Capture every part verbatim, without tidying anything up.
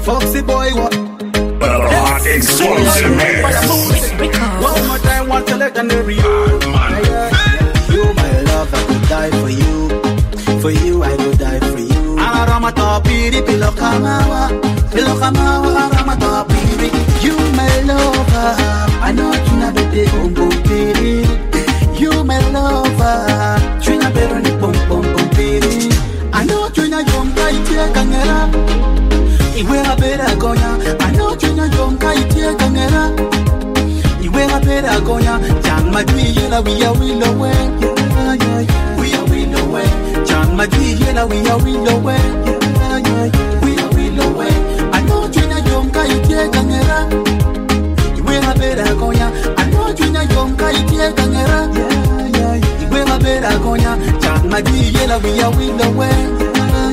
Foxy boy, what? The hot explosive mix. One more time, want to let the real man. You, my love, I could die for you. For you, I would die for you. Arama tapiri, pilo kamawa, pilo kamawa, arama tapiri. You, my lover, I know you never did boom boom piri. You, my lover, you never did boom boom boom piri. I know you na yonga itie kangera. Iwe abera gonya. I know you na yonga itie kangera. Iwe abera gonya. Jang madwi yela we are will away. Yeah, yeah, yeah. We are will away. Jang madwi yela we are will away. Yeah, yeah, yeah. We are will away. I know you na yonga itie kangera. Iwe abera gonya. I know you na yonga itie kangera. Yeah, yeah, yeah. Iwe abera gonya. Jang madwi yela we are will away.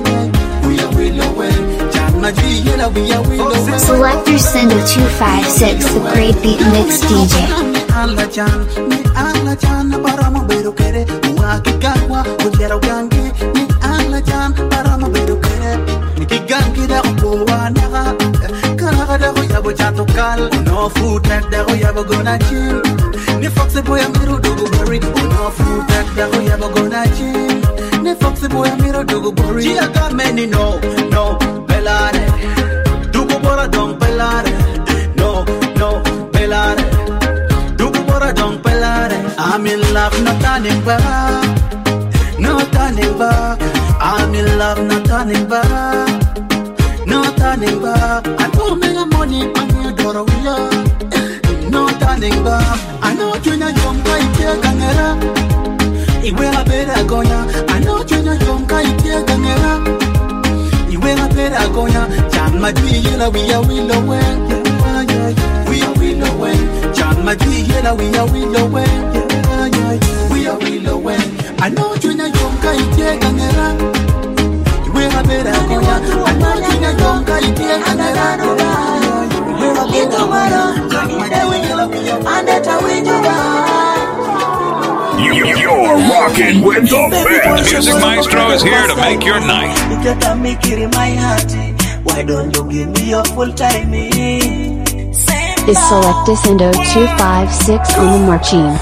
Selector Sendo two five six, the Great Beat Mix D J. No food that the way ever gonna chill. The foxy boy I'm here to go bury. No food that the way ever gonna chill. The foxy boy I'm here to go bury. She got many no, no, pelare. Dugo bora don't pelare. No, no, pelare. Dugo bora don't pelare. I'm in love, not turning back. No turning back. I'm in love, not turning back. No turning back. I told me the money on your door. No turning back. I know you know you're going to camera. Iwe abera gonya. I know you know you're going to camera. Iwe abera gonya. Jam madwi yela we are will away. Yeah, yeah, yeah. We are will away. Jam madwi yela we are will away. Yeah, yeah, yeah. We are will away. I know you know you're going to camera. We are better going to I know you know you're going to camera. You, you're rocking with the best. Music Maestro is here to make your night. Why don't you give me your full time? Is Selector Sendo two five six on the marching.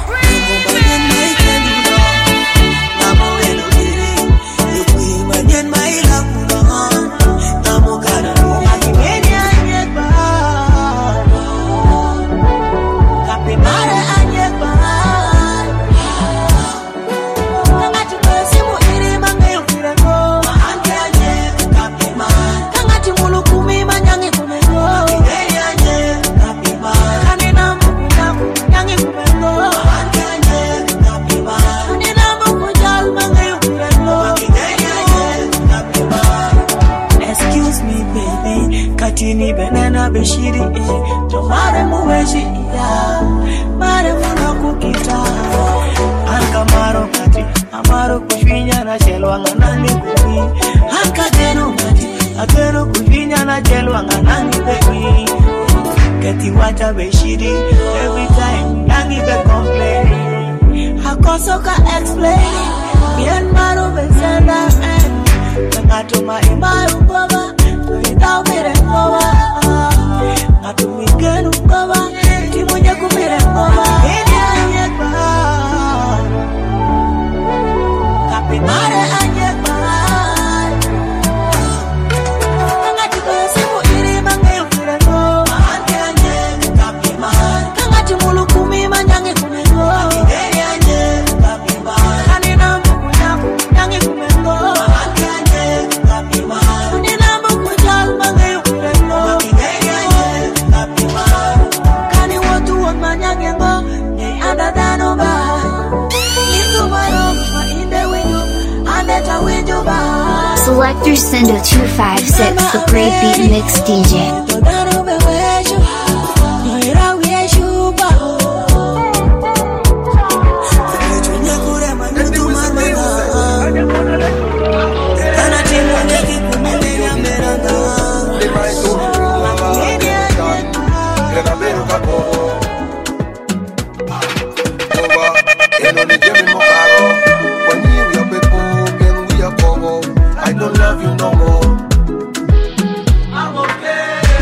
Tini benena beshiri tomare muweji ya mare muna kukita anka maro kati amaro kufinya na jelwa nganani kubi anka deno kati ageno kufinya na jelwa nganani baby keti wacha beshiri every time yangi be complain hakoso ka explain bien maro besenda and ngatuma imaru baba without me over atu migenu kaba timoja kumire over anyekba kapi mare anyekba ngati basimu iri mange ufire no ante anye kapi mare ngati mulukumi manyange kumego ante anye kapi mare kanina mukunyaku nyange kumego ante anye kapi mare nina mukujal mange Selector Sendo two five six, the Great Beat Mix D J. I don't love you no more. I'm okay.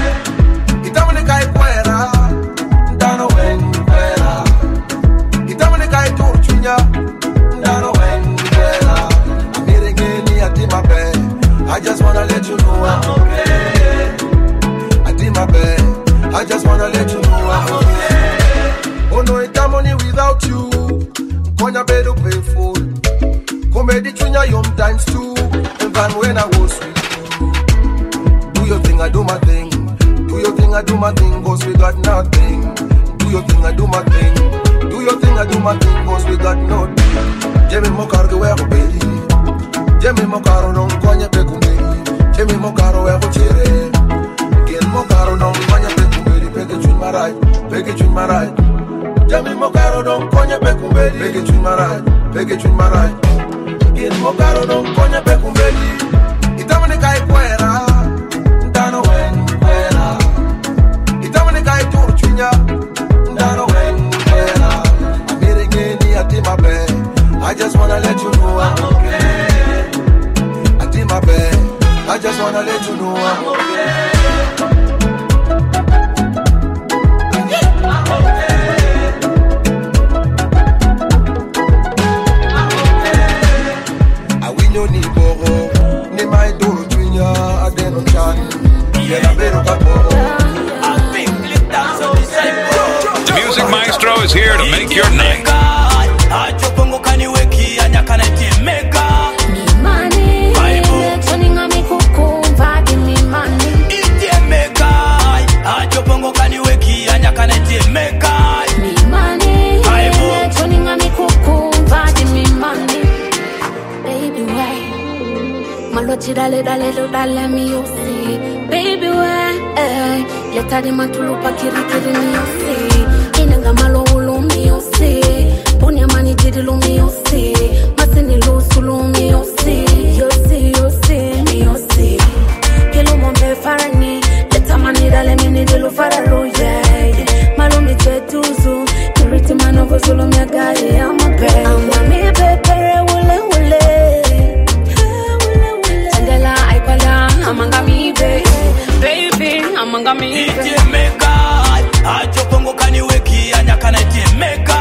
I just wanna let you know I'm okay. I did my best. I just wanna let you know I'm okay. Oh no, it's money without you. Konya bedo painful. Come the chunya yom times two. Even when I was with you. Do your thing, I do my thing. Do your thing, I do my thing. Cause we got nothing. Do your thing, I do my thing. Do your thing, I do my thing. Cause we got nothing. Jemmy Mokargo weko baby. Jemmy Mokaro non konya peku baby. Jemmy Mokaro weko chere. Gen Mokaro non konya peku baby. Peke chun marai, peke chun marai. Jemmy Mokaro non konya peku baby. Peke chun marai, peke chun marai. Gen Mokaro non konya peku baby. Itamane kai kwera. Ndano wen kwera. Itamane kai turchunya. Ndano wen kwera. Amiri geni ati mabe. I just wanna let you know I'm okay. I did my best. I just wanna let you know I'm okay. I'm okay. I'm okay. I win your niboro. Ni my doro junior. I didn't chan. Yeah, I better go. The Music Maestro is here to make your night. Achopongo kaniweki anyakana timeka Ni money, tuninga mikukumva ni money. Itemeka achopongo kaniweki anyakana timeka Ni money, tuninga mikukumva ni money. Baby why? Malochi dale dale do dale mi yosi. Baby why? Eh, leta di matulupa kiri kiri mi yosi. Inanga malo ulu mi yosi. Ponya mani didi lo mi yosi. Masini lo sulu mi yosi. Yosi yosi mi yosi. Kilo mombe farani. Leta mani dale mini dilo faralo yeah. Malo mi chetuzu. Kiriti manovo solo mi agari ama pe. Ama mi pepere wule wule. Chandela aipala amanga mi be. Baby amanga mi be. Itemeka achopongo kaniweki anyakana timeka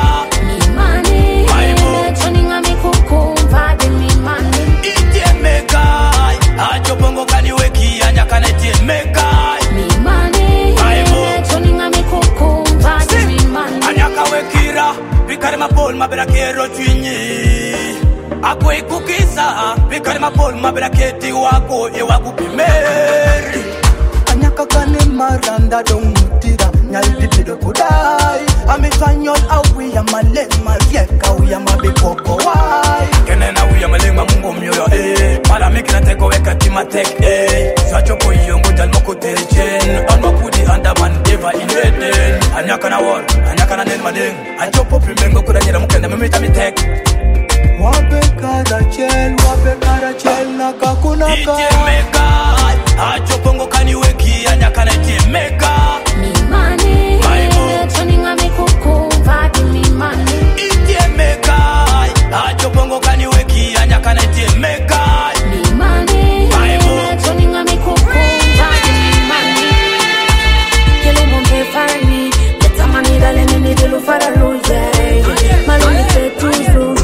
Achopongo kaniweki anyakana timeka Mi money Tuninga mikukumva Mi money Anyaka wekira Vikari mapol mabera kero chwinyi Ako ikukisa Vikari mapol mabera keti wako Ewa kupimeri Anyaka kane maranda dongutira Nyaldi pido kudai Amikanyol awi ya malema Rieka uya mabikoko wai Kenena uya malema mungo myoyo eh Mala mikina teko weka tima tek eh Sachoko yongo jal moko terichen Anwa kudi andaman eva in Eden Anyaka na war, anyaka na nen madeng Achopo pimengo kuda njira mukenda mimita mitek Wabe kada chel, wabe kada chel Naka kunaka Itemeka Achopongo kaniweki anyaka na itemeka Mi money Tuninga mikukumva Mi money Itemeka Achopongo kaniweki anyaka na itemeka Mi money Tuninga mikukumva Mi money Kilo mombe farani Leta mani dale nini dilo faralo yeah. Malo mi chetuzu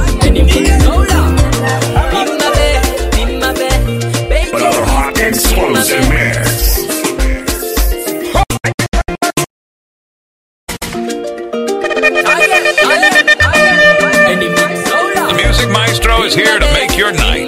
Another hot explosive mix. The Music Maestro is here to make your night.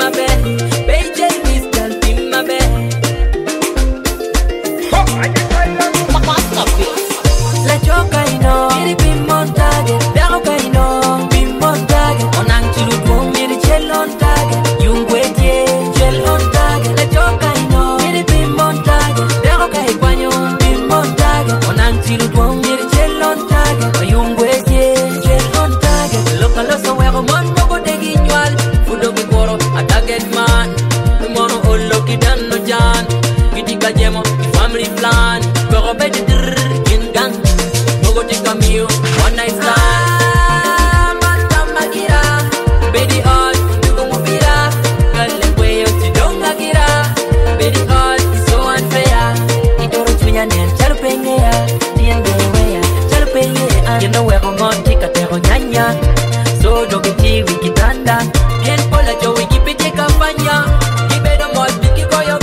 Family plan, pero baby kin gang, mogo tika mio, one night stand. Mata magira, baby all, dugo mubira, kalle kweyo tidonga gira, baby all, so unfair. Idoro tunya nen chalupenye ya, tiende weya, chalupenye ya. Yendo we romantic atero nyanya, so dogi wiki tanda, yen pola jo wiki piti kafanya, ibedo mos biki koyo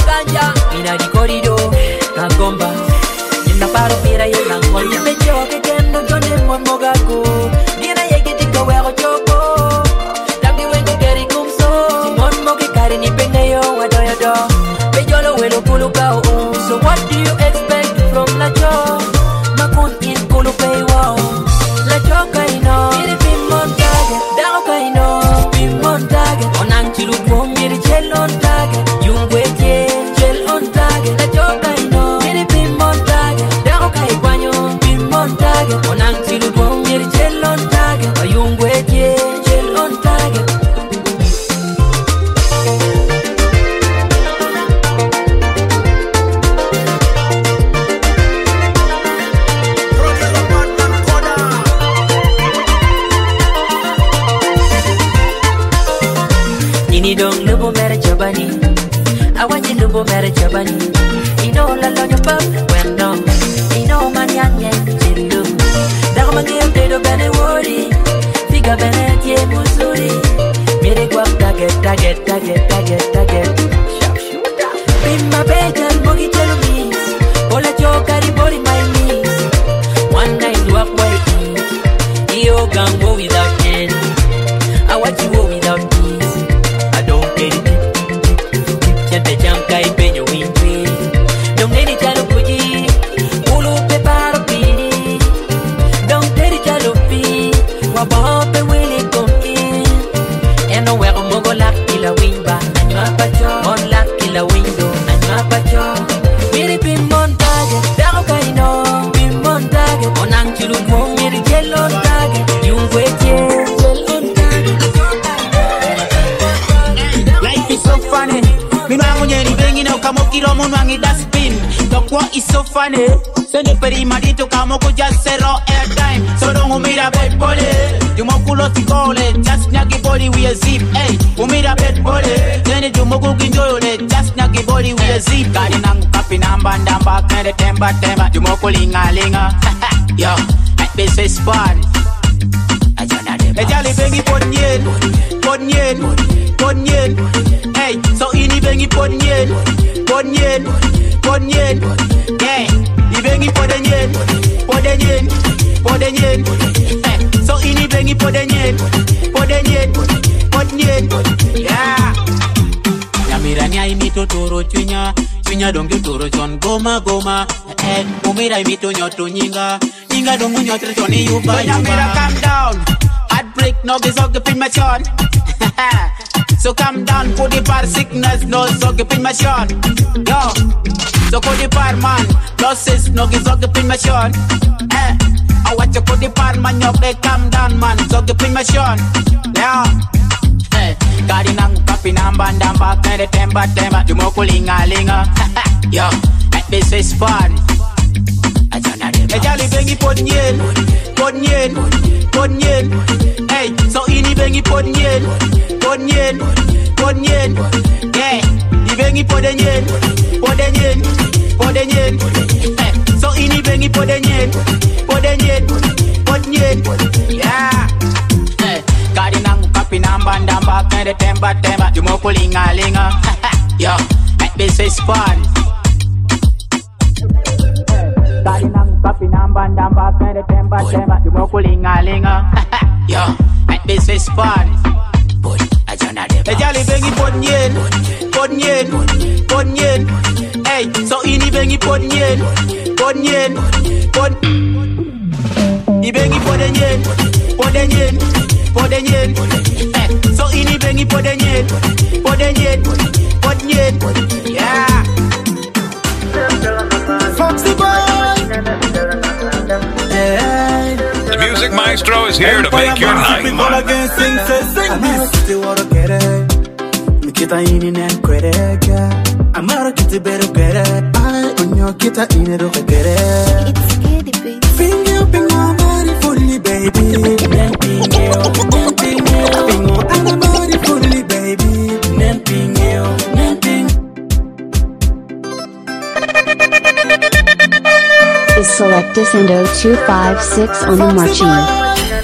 I want you to go marry Jabani. You know, la la your pop, when no. You know, man, yan yan, chillu. Dagma game, they do bene worry. Figa bene, tie, musuri. Mere guap, target, target, target, target, target. Bimba, bejan, bogi, tell me. Ola, jokari, body, my knees. One night, walk, wait. You can go without end. I want you go without peace. I don't get it. Chante chamka ipenyo wintwe. Don't let it chalo puji. Ulu pe paro pini. Don't let it chalo pi. Wabope wili konkin. Eno wero mogo lak kila wingba. Anyo apacho. Mon lak kila window. Anyo apacho. Miri pin montage. Pero kaino. Pin montage. Onang chilu mo. Miri jelon tage. Yung weche. Funny. Me mango nyeri bengi na ukamokiro mwangi dustbin. Dokwa is so funny. Sende peri marito kamoko just zero airtime. So don't umira bed body. Jumokulo tikole. Just nyagi body we a zip. Hey, umira bed body. Sende jumoku kinjole. Just nyagi body we a zip. Kari nangu kapi namba namba. Kende temba temba. Jumoku linga linga. Yo, at this is fun. Ejali bengi podnyen. Podnyen. Podnyen. Hey, so ini bengi podnyen, podnyen, podnyen. Yeah, i bengi podnyen, podnyen, podnyen. Hey, so ini bengi podnyen, podnyen, podnyen. Yeah. Yamira ni ai mito toro chunya, chunya dongi toro chon goma goma. Hey, umira mito nyoto nyinga, nyinga dongu nyoto choni yuba yuba. Yamira calm down, heartbreak no gizog pin machon. So calm down, put the bar sickness, no sog pin machine. Yo, so put the bar man, losses, no gizog pin machine. Eh, I watch you put the bar man, you play calm down man, sog pin machine. Yeah, eh, gari nang papi namba namba, kende temba temba, jumoko linga linga. Yo, at this is fun. Ejali bengi podnyen, podnyen, podnyen. Hey, so ini bengi podnyen, podnyen, podnyen. Yeah, i bengi podnyen, podnyen, podnyen. Hey, so ini bengi podnyen, podnyen, podnyen. Yeah. Hey, kari nangu kapi namba namba, kende temba temba, jumoko linga linga. Yo, this is fun. Kari nangu kapi namba namba, kende temba temba, jumoko linga linga. Yo, this is fun. Ejali bengi podnyen, podnyen, podnyen. Hey, so ini bengi podnyen, podnyen, pod. I bengi podnyen, podnyen, podnyen. Hey, so ini bengi podnyen, podnyen, podnyen. Yeah. Foxy boy. The Music Maestro is here to make your night fun. Kita ini nen kwereka amaro kiti beru kere ai onyo kita ini do kere it's skitty baby finger pingo body fully baby nen pingo nen pingo pingo ana body fully baby nen pingo nen pingo is Selectus and zero two five six on the marching.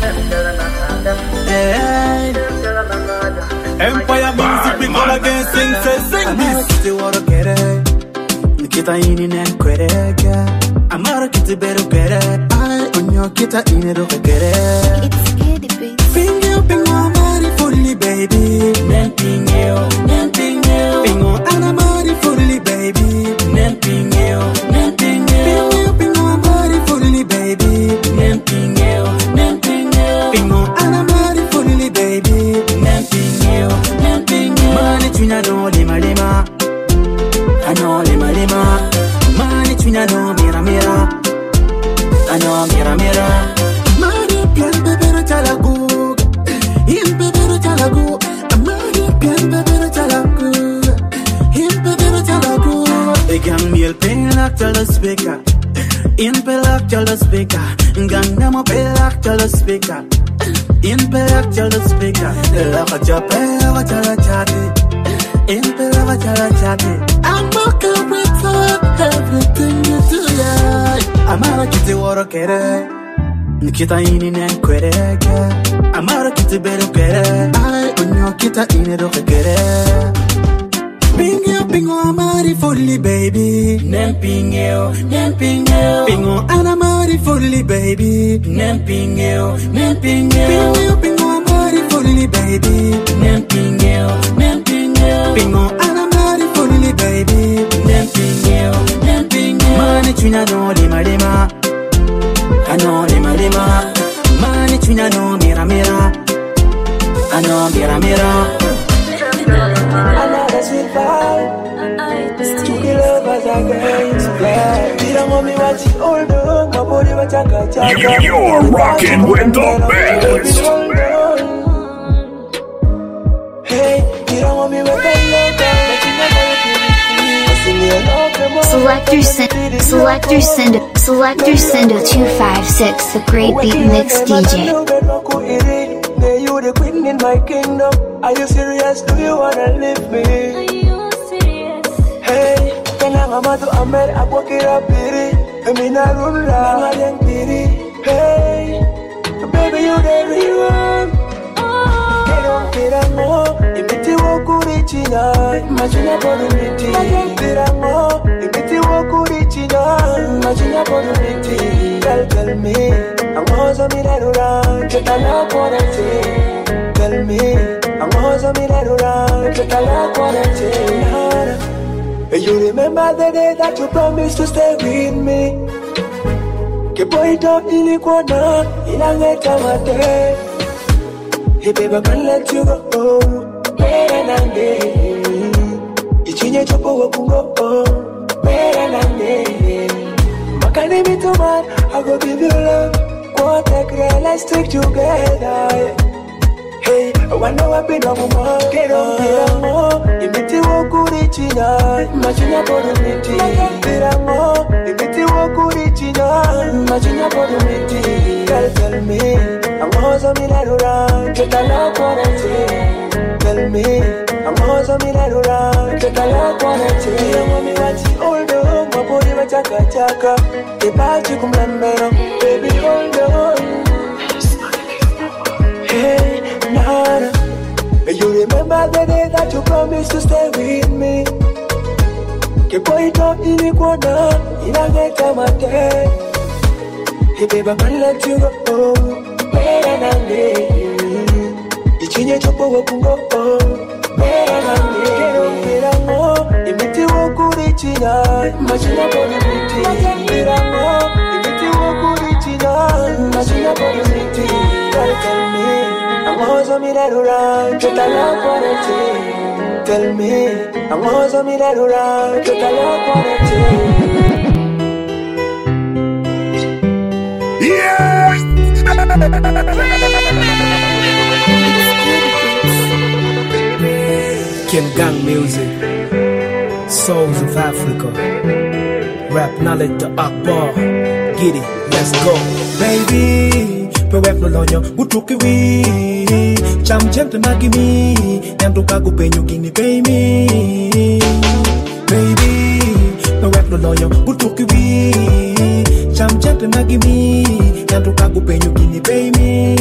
Empire music, we call again, sing, say, sing this. Kiti waro kere, nikita ini nen kwereka amaro kiti beru kere ai onyo kita ini do kere it's skitty baby finger pingo body fully baby nen pingo nen pingo pingo ana body fully baby nen pingo nen pingo pingo body fully baby nen pingo nen pingo pingo ana body fully baby nen pingo nen pingo mani chunya do lima lima ano lima lima mani chunya do mira mira ano mira mira mani pian bebero chalagu im bebero chalagu mani pian bebero chalagu im bebero chalagu egang miel pelak chala speaker in pelak chala speaker nganga mo pelak chala speaker in pelak chala speaker la ka chapela chala chati Impera chala chate. I'm okay with everything you do, yeah. Amara kiti woro kere. Nikita ini ne kwereke. Amara kiti bere kere. Ay, unyo kita ini do kere. Pingo, pingo, amari fully, baby. Nem pingo, nem pingo. Pingo, anamari fully, baby. Nem pingo, nem pingo. Pingo, pingo, amari fully, baby. Nem pingo, nem pingo. Pingo, anamari fully, baby. Nem pingo, nem pingo. Mani chunya no lima lima. Ano lima lima. Mani chunya no mira mira. Ano mira mira. Another sweet vibe. To be lovers again. Yeah. You don't want me watching all the my body was chaka chaka. You're rocking with the best. Hey, you don't want me with the Selector send, selector send, selector send a two five six, the great beat mix D J. You the queen in my kingdom. Are you serious? Do you wanna leave me? Are you serious? Hey, can I mama to Amer Abokira Piri? Emina Rula, Ngadeng Piri. Hey, baby, you the real one. Kerong Pirango, Ibiti Wokuri China, Machina Bonumiti. Pirango, Ibiti Wokuri China, Machina Bonumiti. Tell, tell me, I'm also Mirarura, Chetala Quarantine. Tell me, I'm also Mirarura, Chetala Quarantine. You remember the day that you promised to stay with me? Kepoito ilikwana, inangeta mate. Hey baby, I can't let you go. Better than day. Ichinye chopo wakungo. Better than day. Makani me too man, I go give you love. Quarter girl, let's stick together. Hey, I wonder what been on my mind. Get on, get on, more. Imiti wokuri china, machina bodu miti. Get on, more. Imiti wokuri china, machina bodu miti. Girl, tell me, I'm also Mirarura, Chetala Quarantine. Tell me, I'm also Mirarura, Chetala Quarantine. You want me watching all the home, my body was chaka chaka. The party kumlambero, baby hold on. Hey, Nana, you remember the day that you promised to stay with me? Kepoito ilikwana, inangeta mate. Hey baby, I can't let you go. Better than me. Ichinye chopo wakungo. Better than me. Kero kirango, imiti wokuri china, machina boni miti. Kirango, imiti wokuri china, machina boni miti. Gotta tell me, I'm also Mirarura, Chetala Quarantine. Tell me, I'm also Mirarura, Chetala Quarantine. Yeah! Kim Gang music, Souls of Africa, rap knowledge to Akbar, get it, let's go. Baby, pewek lolonyo, butuki wi, cham chem te magimi, yanduka gupenyo gini pay me. Baby, pewek lolonyo, butuki wi, cham chem te magimi, yanduka gupenyo gini pay me.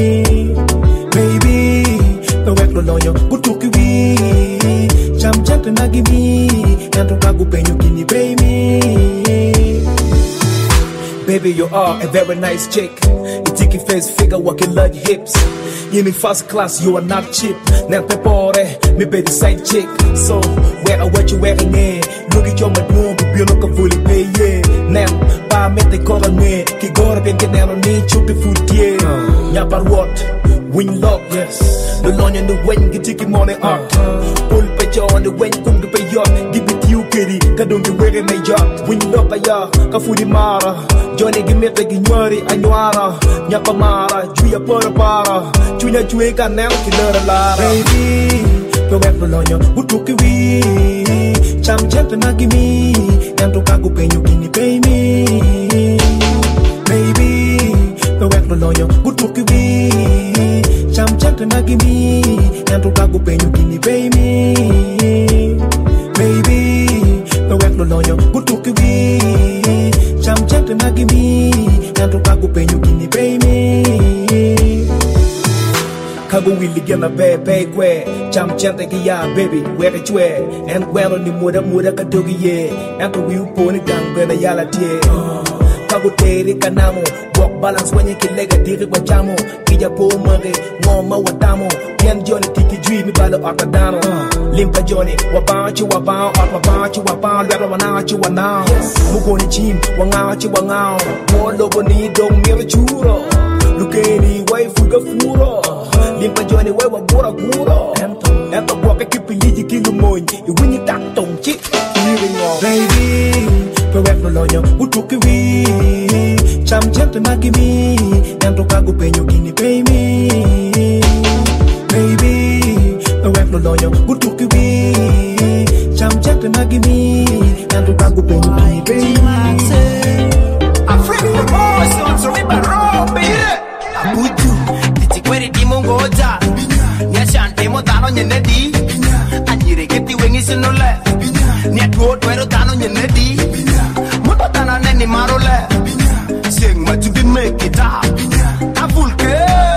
Baby, pewek lolonyo, butuki wi, cham chem te magimi, yanduka gupenyo gini pay me. Baby, you are a very nice chick. You take your face, figure, walking large hips. You in first class, you are not cheap. Nan pepore, me be the side chick. So, where are what you wearing in? Look at your madroom, you look a fully pay, yeah. Now, pa me te corone, ki gore bien que nano ni chupi foutier. Nyapar what? Win lock, yes. The long and the when you take your money up. Pull pecho on the when kum ke payot. Give it you kitty, kadung you wearing my job. Win lock aya, kafudi mara. Johnny give me pegi nyori anyara. Nyapa mara, juya pora para. Junya juye ka nel killer la. Baby, pewek lolonyo, butuki wi. Cham chep na gimi, yanto kagu penyo kini pay me. Baby, pewek lolonyo, butuki wi. Cham chante magimi Nanto kago penyo kini pay me Baby Pewek lo lonyo Kutuki wi Cham chante magimi Nanto kago penyo kini pay me Kago willi gena be pay kwe Cham chante ki ya baby Weke chwe En kwelo ni muda muda kadogi ye Nanto wiu poni gangwena yala tie Kago tere kanamo Walk balance when you can leg a diri kwa chamo Kija po mare, ngoma watamo Ken Johnny tiki jui mi balo atadano Limpa Johnny, wapachi wapao At wapachi wapao, lera wanachi wanao Mugoni chim, wangachi wangao Mwologo ni dong mire churo Lukeni waifu gafuro Limpa Johnny wai wagura guro Eto waka kipi liji kilu moy Iwinyi tak tong chik Baby, pewek no lonyo Utuki wi Cham chante magimi Nanto kago penyo kini pay me Baby Pewek no lonyo Utuki wi Cham chante magimi Nanto kago penyo kini pay me Afrika Promotions Riba Robi Abuju Tichikweri timungoja Nyashante mo tano nyenedi Anyire keti wengi sinole Nyatuo twero tano nyenedi Muto tana neni marole Sing ma to be make it up Avulke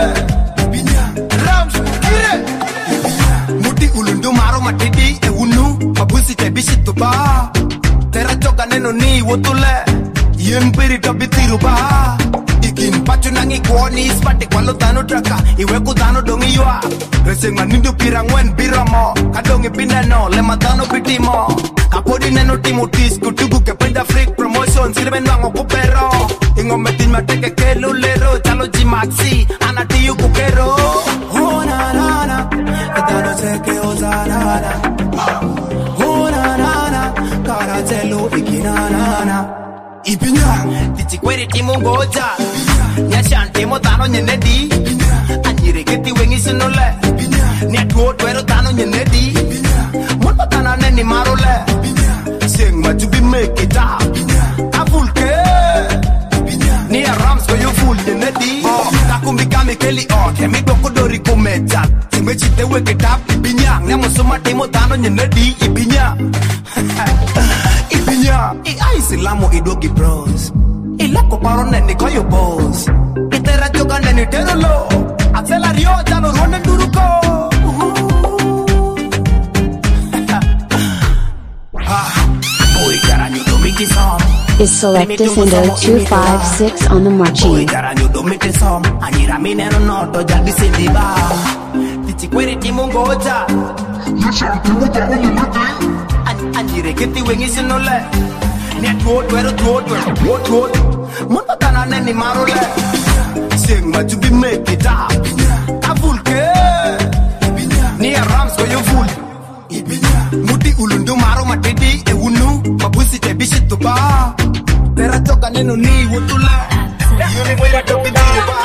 Rams kire Muti ulundu maro matidi e unu Mabusi te bishito ba Tera choka neno ni wotule Yen peri tabitiru ba Ikin pachu nangi kwani Spate kwalo tano traka Iwe kutano dongi yua Reseng manindu pirangwen biramo Kadongi pineno Lema tano pitimo Kapodi neno timu disco Tugu ke penda freak promotion Sirve nwango kupero Ingo metin mateke ke lulero Chalo jimaxi Anatiyu kukero Oh na na na Etano seke ozanana Oh na na na Karatelo ikina na na Ipinya Tichikweri timu ngoja Nyashante mo tano nyenedi Anyire keti wengi sinole Nyatuo twero tano nyenedi Muto tana neni marole Sing ma to be make it up Avulke Ni a rams go you fool nyenedi Kakumbi kami keli o Kemi boko dori kumeja Singwe chite wake it up Ibinya Nyamo suma timo tano nyenedi Ibinya Ibinya I aisi lamo idogi bros Ilako paro neni koyo boss Itera joga neni terolo Acelario jalo ronde duruko Is Selecta Sendo two five six on the marching. Tichikweri timungoja Anjire keti wengi sinole Nyatuo twero tuo twero tuo Mundo tana neni marole Sing ma to be make it up Avulke Ni a rams go you fool Muti ulundu maro matidi e unu Mabusi te bishito ba Tera choka neno ni wutula Yuni mwela topi diyo ba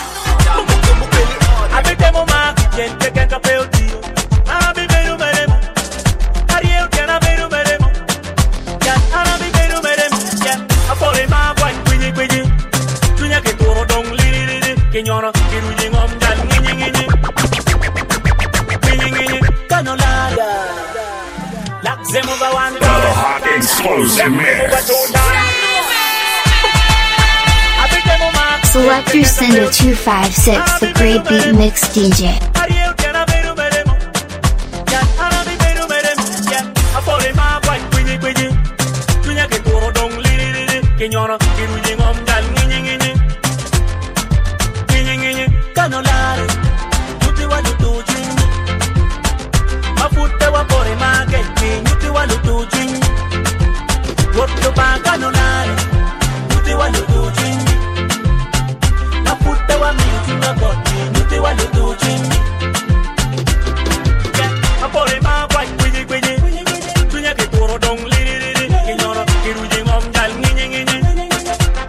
Abitemo ma Gente que capeo tío Abi beru meremo Ariel que na beru meremo Ya arabi beru meremo Ya Afore ma boy Kwini kwini Tunya ke toro dong liri liri Kenyoro Kiruji ngom jan Ngini ngini Ngini ngini Kanolada Laxemo ba wan The hot explosive mix. Selector Sendo two five six, the great beat mix D J. Kenyoro kiruji ngom jan ngini ngini ngini ngini kanolare tuti wa lutuji mafuta wa pore mage nyuti wa lutuji woto ba kanolare tuti wa lutuji mafuta wa miuti na goti nyuti wa lutuji apore ma kwa kwiji kwiji tunya ke toro dong liri liri kenyoro kiruji ngom jan ngini ngini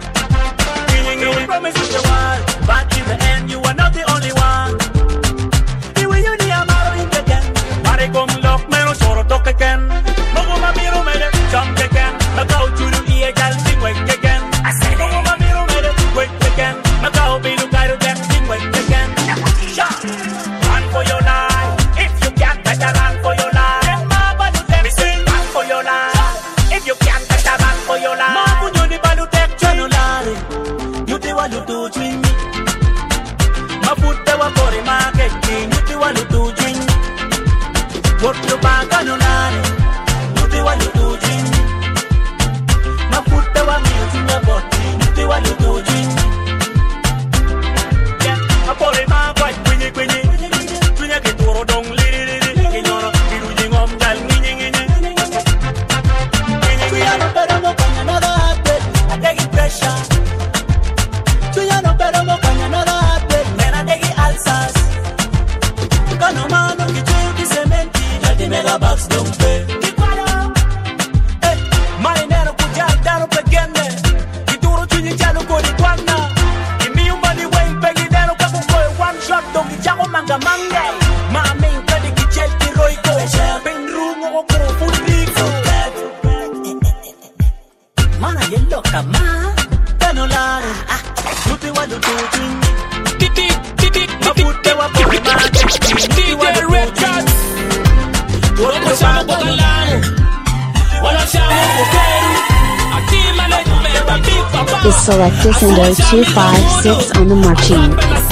is Selector Sendo two five six on the marching.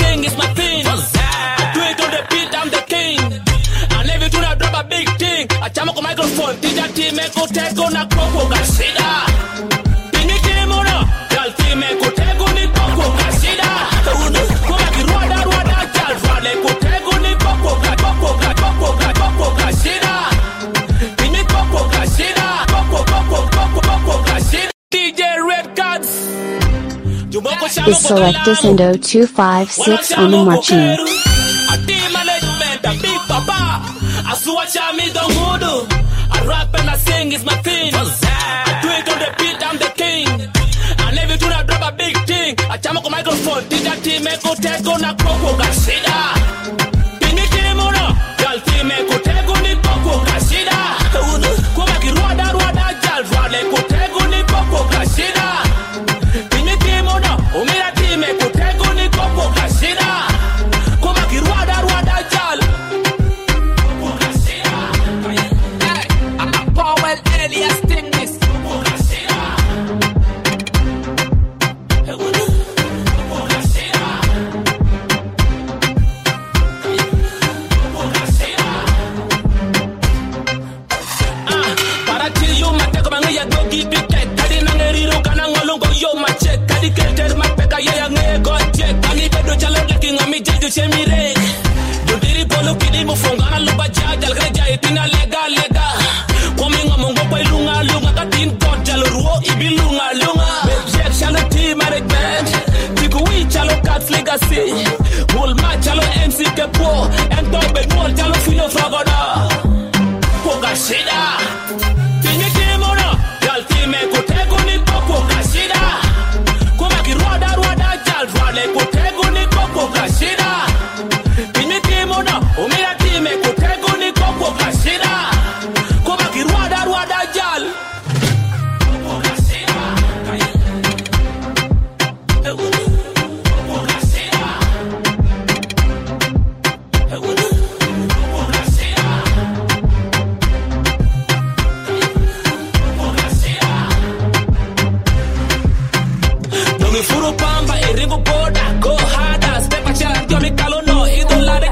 Microphone, teacher team, go take on a coco casida. Pini kimono, girl team, go take on the coco casida. Come back, Rwanda, Rwanda, girl, Rwanda, go take on the coco, coco, coco, coco, casida. Pini coco casida, coco, coco, coco, coco, casida. D J Red Cards. Is Selector Sendo two five six on the marching. A team management, a big papa. I swatch me the mood. I rap and I sing is my thing. I do it on the beat, I'm the king. And every tune I drop a big thing. I jam up a microphone, teach that team, go take on a coco casida. Pini kimono, girl team, go take on the coco casida. Come back, Rwanda, Rwanda, girl, Rwanda, go take on the coco casida. Pini kimono, umira team, go take on the coco casida. Come back, Rwanda, Rwanda, girl. Powell Elias Timnis. Para chiyo mateko bangiya dogi piket kadi nangeriro kana ngolongo yo mache kadi kelter mapeka ya nge goche kani bedo chalo looking at me jeju chemire dodiri polo kidi mufongana luba jajal greja itina lega lega kominga mongo boy lunga lunga katin tot jalo ruo ibi lunga lunga bejek chalo team management tiku wi chalo cats legacy wol ma chalo M C Kepo and tobe wol chalo fino fragoda poka shida tingi kimono gal time ko tego ni poka shida kuma ki Rwanda Rwanda jal Rwanda ko tego ni poka shida tingi kimono umira time ko tego ni poka shida kuma ki Rwanda Rwanda jal Furo pamba e ringo boda go harder step a chat yo mi calono idolare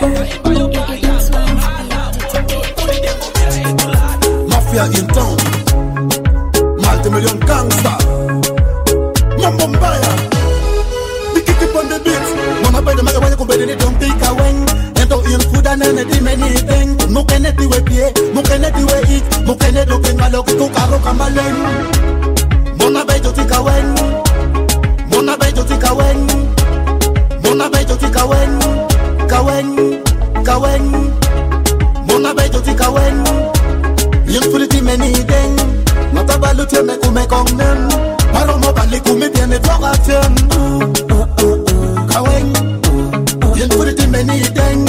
Mafia in town, multi-million gangster, Mambo Mbaya. We kick it on the beat. Mama by the maga wanya kumbedi ni don't pick a wing. Ento in food and energy many thing. Mukene diwe pie, mukene diwe eat, mukene doke ngalo kukaro kamaleng. Mona by to tika wing. Mona bejo tika wen, Mona bejo tika wen, kawen, kawen. Mona bejo tika wen. Yung puliti meni deng, natabalu tiene kume kongnem. Maro mo bali kumi tiene toka tem. Kawen, yung puliti meni deng.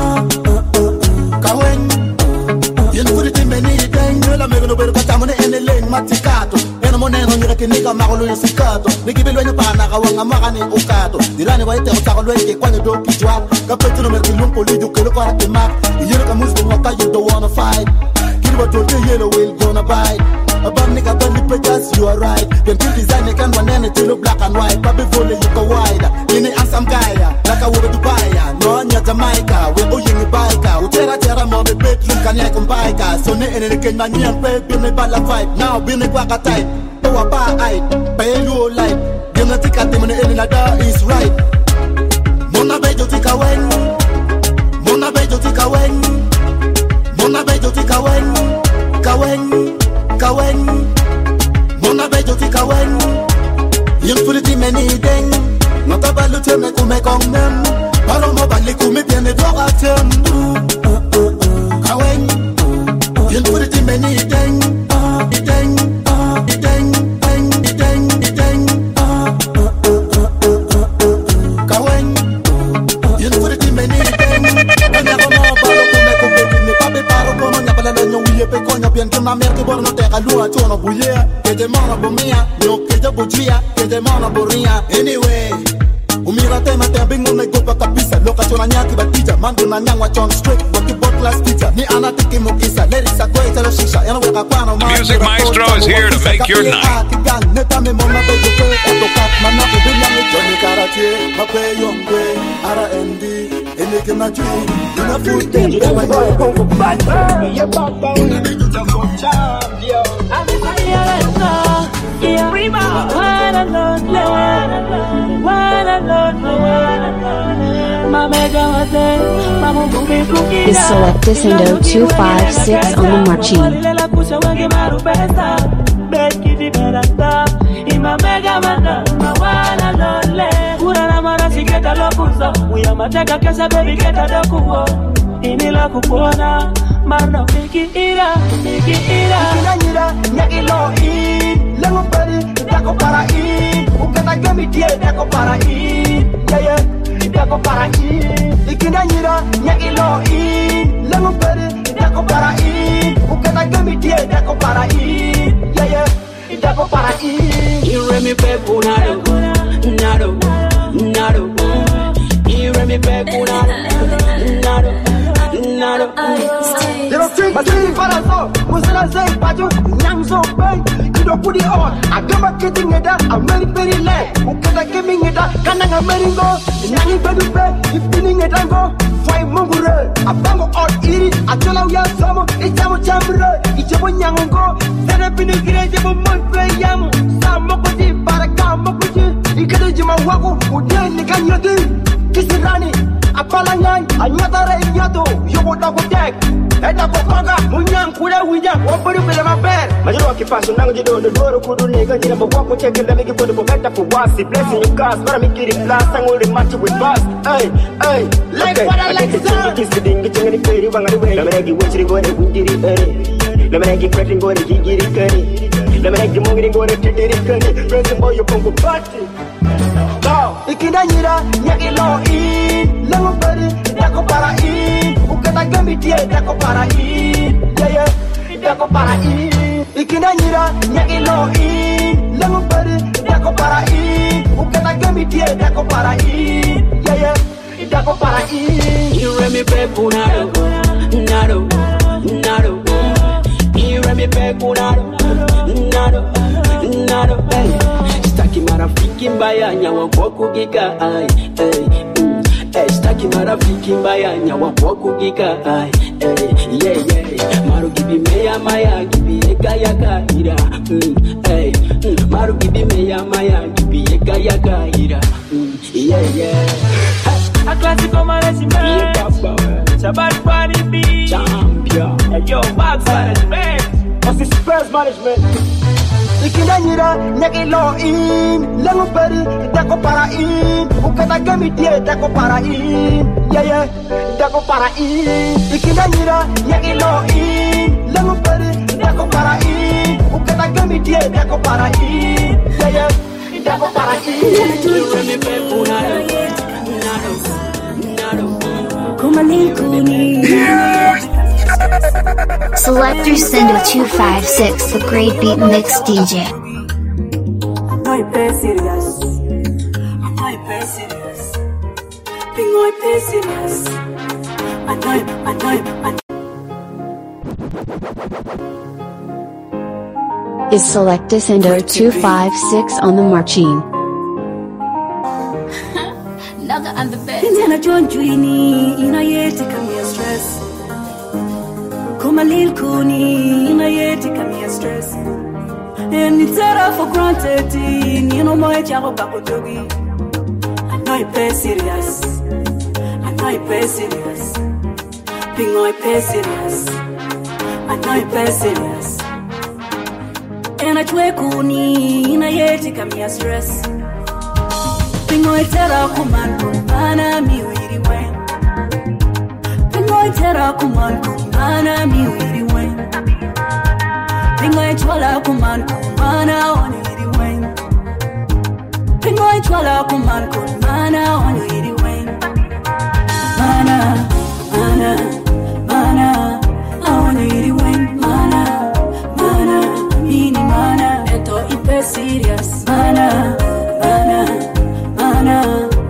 Kawen, yung puliti meni deng. La mego no pero kachamone ene leng matikato. Moneno nyira kinika makolo yesikato nikibelwe nyapana kawanga makani ukato dirani waite utakolo yeke kwanye do kijwa kapeti no merki lumpo lidu kelo kwa temak yero ka musbo waka you don't wanna fight kilwa tote yellow will gonna bite abam nika bandi pejas you are right them kill design can wanene telo black and white baby vole you go wide ini ansam gaya laka wobe dubaya no nya Jamaica we oyingi baika utera tera mo be bedroom kan yai kumbaika so ne ene kenya nyam pe be me bala fight now be me kwaka tight Power bar eye, pay low light. Dem na tika dem na eni na da is right. Mona bejo tika wen, Mona bejo tika wen, Mona bejo tika wen, kawen, kawen. Mona bejo tika wen. Yung puliti meni deng, natabalu teme kume kongnem. Paro mo bali kume tiene doga tem. Kawen, yung puliti meni deng, deng. Bien que ma mère que bon no te calua tono buye que te mona bomia no que te buchia que te mona borria anyway Umira tema te bingo na gopa kapisa. Loka chona nyaki batija. Mango na nyangwa chon straight. Waki bot class teacher. Ni anatiki mokisa. Lyrics a kwe telo shisha. Yana weka kwa no man. Music Maestro is here to make your night. Neta me mona bego kwe. Eto kat mana ko dunya me Johnny Karate. Makwe yongwe. R and B. Eneke na chui. Ina food them. Ewa yo kongo bad. Ye baba una bitu jambo champion. I'm a fire. Yeah, Rima. One alone, one alone, one alone, one alone. My mega was there. Mama moving cookie. Is Selectus Indo two five six on the marching. Ima mega mana, ma one alone. Una mara si get a locuzo. We are mateka kesa baby get a dokuo. Inila kupona, marno miki ira, miki ira. Ikinanyira, nyakilo in. Lengo bari, dako para in. Ukata gami tie, dako para in. Yeah yeah, dako para in. Ikinanyira, nyakilo in. Lengo bari, dako para in. Ukata gami tie, dako para in. Yeah yeah, dako para in. You me pepo nado, nado, nado. You me pepo nado, nado, nado. Little trick, but really para so. Musala say pajo, nyang so bang. You don't put it on. I come back getting it up. I'm very very late. Ukata giving it up. Kanang Amerigo. Nangi bedu be. You pinning it and go. Five mungure. I bango all iri. I tell you ya samo. Ichamo chambre. Ichamo nyango. Tere pini kire jabo monpe yamu. Samo kuti para kamo kuti. Ikade jima wako. Udye nikanyoti. Kisirani. Apalangan. Anyatare nyato. Yobo dako tek. Eda kokonga. Munyang kule wijang. Wapuri pele maber. Majoro wakipasu nangu jido ndo doro kudu nega jina mbwako cheke ndame kipodo poketa fuwasi blessing you cast para mikiri plus anguli match with boss hey hey like what I like to kisi dingi chengeni peri wangari we lameregi wachiri ngore kunjiri ere lameregi preti ngore gigiri kari lameregi mungiri ngore titiri kari preti mboyo pongo party go ikinanyira nyakilo in lengo bari dako para in ukata gambi tie dako para in yeah yeah dako para in Ikinanyira, nyakilo in. Lengo bari, dako para in. Ukata gami tie, dako para in. Yeah yeah, dako para in. You me pepo nado, nado, nado. You me pepo nado, nado, nado. Staki marafiki mbaya, nyawa kwa kugika ay, ay. Staki marafiki mbaya, nyawa kwa kugika ay, ay. Yeah yeah, maru gibi meya maya, gibi eka yaka ira. Ay, maru gibi meya maya, gibi eka yaka ira. Yeah yeah. A classical management. It's a bad party beat. Champion. Hey yo, wax management. What's the Spurs management? Ikinanyira, nyakilo in. Lengo bari, dako para in. Ukata gami tie, dako para in. Yeah yeah, dako para in. Ikinanyira, nyakilo in. Lengo bari, dako para in. Ukata gami tie, dako para in. Yeah yeah, dako para in. You me pepo nado, nado, nado. Kuma Linkuni. Selector Sendo two five six, the great beat mix D J. I'm not pay serious. I'm not pay serious. Being not pay serious. I'm not, I'm not, I'm Is Selectus Sendo two five six on the marching. Naga on the bed. Indiana John Juini, ina yeti kamia stress. Kuma Lil Kuni, ina yeti kamia stress. And it's all for granted, you know my jago bako jogi. I know you pay serious. I know you pay serious. Being I pay serious. I know you pay serious. And I twe kuni, ina yeti kamia stress. Pingo itera kuman kumana mi wiri wen. Pingo itera kuman kumana mi wiri wen. Pingo itwala kuman kumana on wiri wen. Pingo itwala kuman kumana on wiri wen. Mana, mana, mana, on wiri wen. Mana, mana, mini mana. Eto ipe serious. Mana, mana. Mana,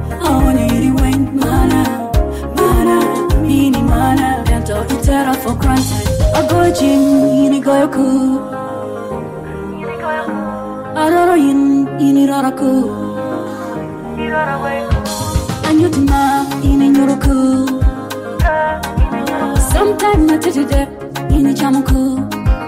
Ching, ini goyoku. Aroro yin, ini raraku. Anyutima, ini nyuruku. Sometime matete, ini chamuku.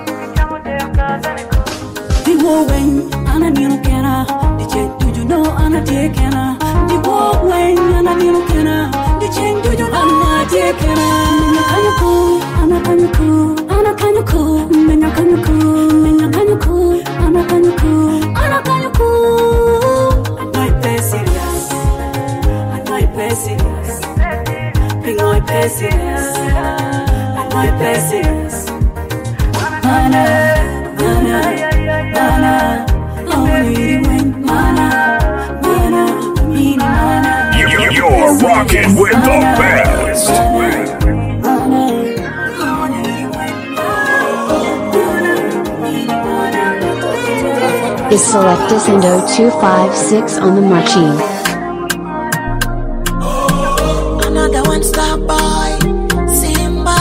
Diwo wen, ana nino kena. Diche tuju no ana tie kena. Diwo wen, ana nino kena. Diche tuju ana tie kena. Kanyuku, ana kanyuku. Ana kanyuku, menya kanyuku, menya kanyuku, ana kanyuku, ana kanyuku. I might play serious, I might play serious, I might play serious, I might play serious. Mana, mana, mana, only when mana, mana, meaning mana. You, you're rocking with the best. Is Selectus and oh two five six on the machine. Another one star boy, Simba.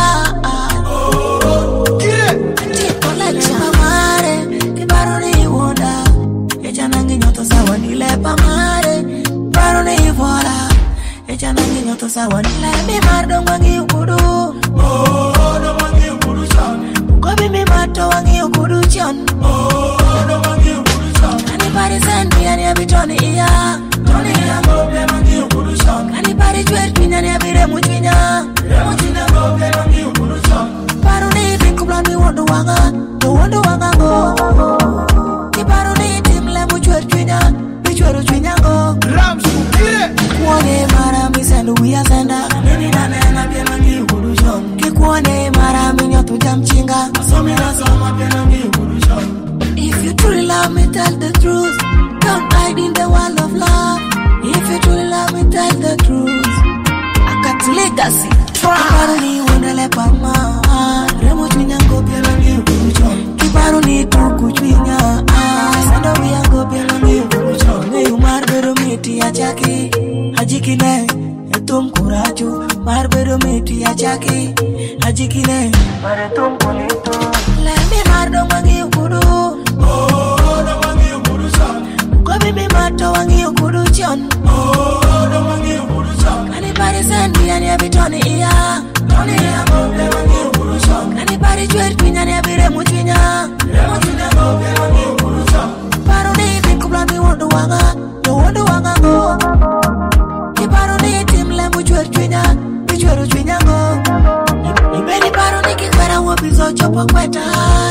Tipo la chamare, que baroni woda. Echa nangi nyoto sawa nile pamare, baroni vola. Echa nangi nyoto sawa nile mi mardo wangi ukudu. Oh, no wangi ukudu chon. Kobi mi mato wangi ukudu chon. Oh, no wangi ukudu. Anybody send me any every Tony ya Tony ya go play mangi ukurushon. Anybody tweet me any every remuchinya Remuchinya go play mangi ukurushon. Paro ni bikubla mi wondu wanga Do wondu wanga go Ki paro ni tim le mu tweet kwinya Mi tweetu kwinya go Ramsu kire Kuone mara mi sendu wia senda Nini na nena pia mangi ukurushon. Ki kuone mara mi nyotu jamchinga Asomi na soma pia mangi ukurushon. If you truly love me, tell the truth. Don't hide in the wall of love. If you truly love me, tell the truth. I got legacy. Kibaruni wendele pama. Remo chwinya ngopia langi ukuruchon. Kibaruni tuku chwinya. Sanda wia ngopia langi ukuruchon. Neyu marbero miti ya chaki. Hajikine etum kuraju. Marbero miti ya chaki. Hajikine maretum kulito. Lembi mardo mangi ukuru. Oh, no wangi ukudu chon. Kobi mi mato wangi ukudu chon. Oh, no wangi ukudu chon. Anybody send me any every Tony ya Tony ya go play wangi ukudu chon. Anybody tweet me any every remuchinya Remuchinya go play wangi ukudu chon. Paro ni bikubla mi wondu wanga Do wondu wanga go Ki paro ni tim le mu tweet kwinya Mi tweetu kwinya go Ibeni paro ni kikwera wobizo chopo kweta.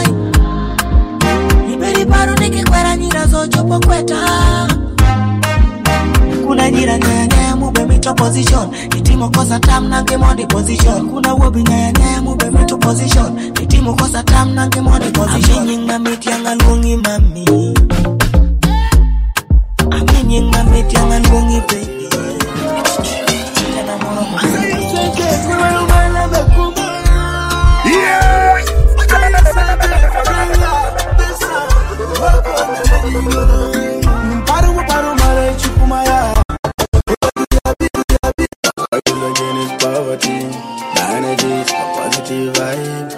Ibeni paro ni kikwera nyira zo chopo kweta. Kuna nyira nyaya nyaya mube mito position. Itimo kosa tam nange modi position. Kuna wobi nyaya nyaya mube mito position. Itimo kosa tam nange modi position. Aminying mamiti yang alungi mami. Aminying mamiti yang alungi baby. Tena moro mami. Paru paru mare chukumaya. Again is poverty, energies, positive vibe.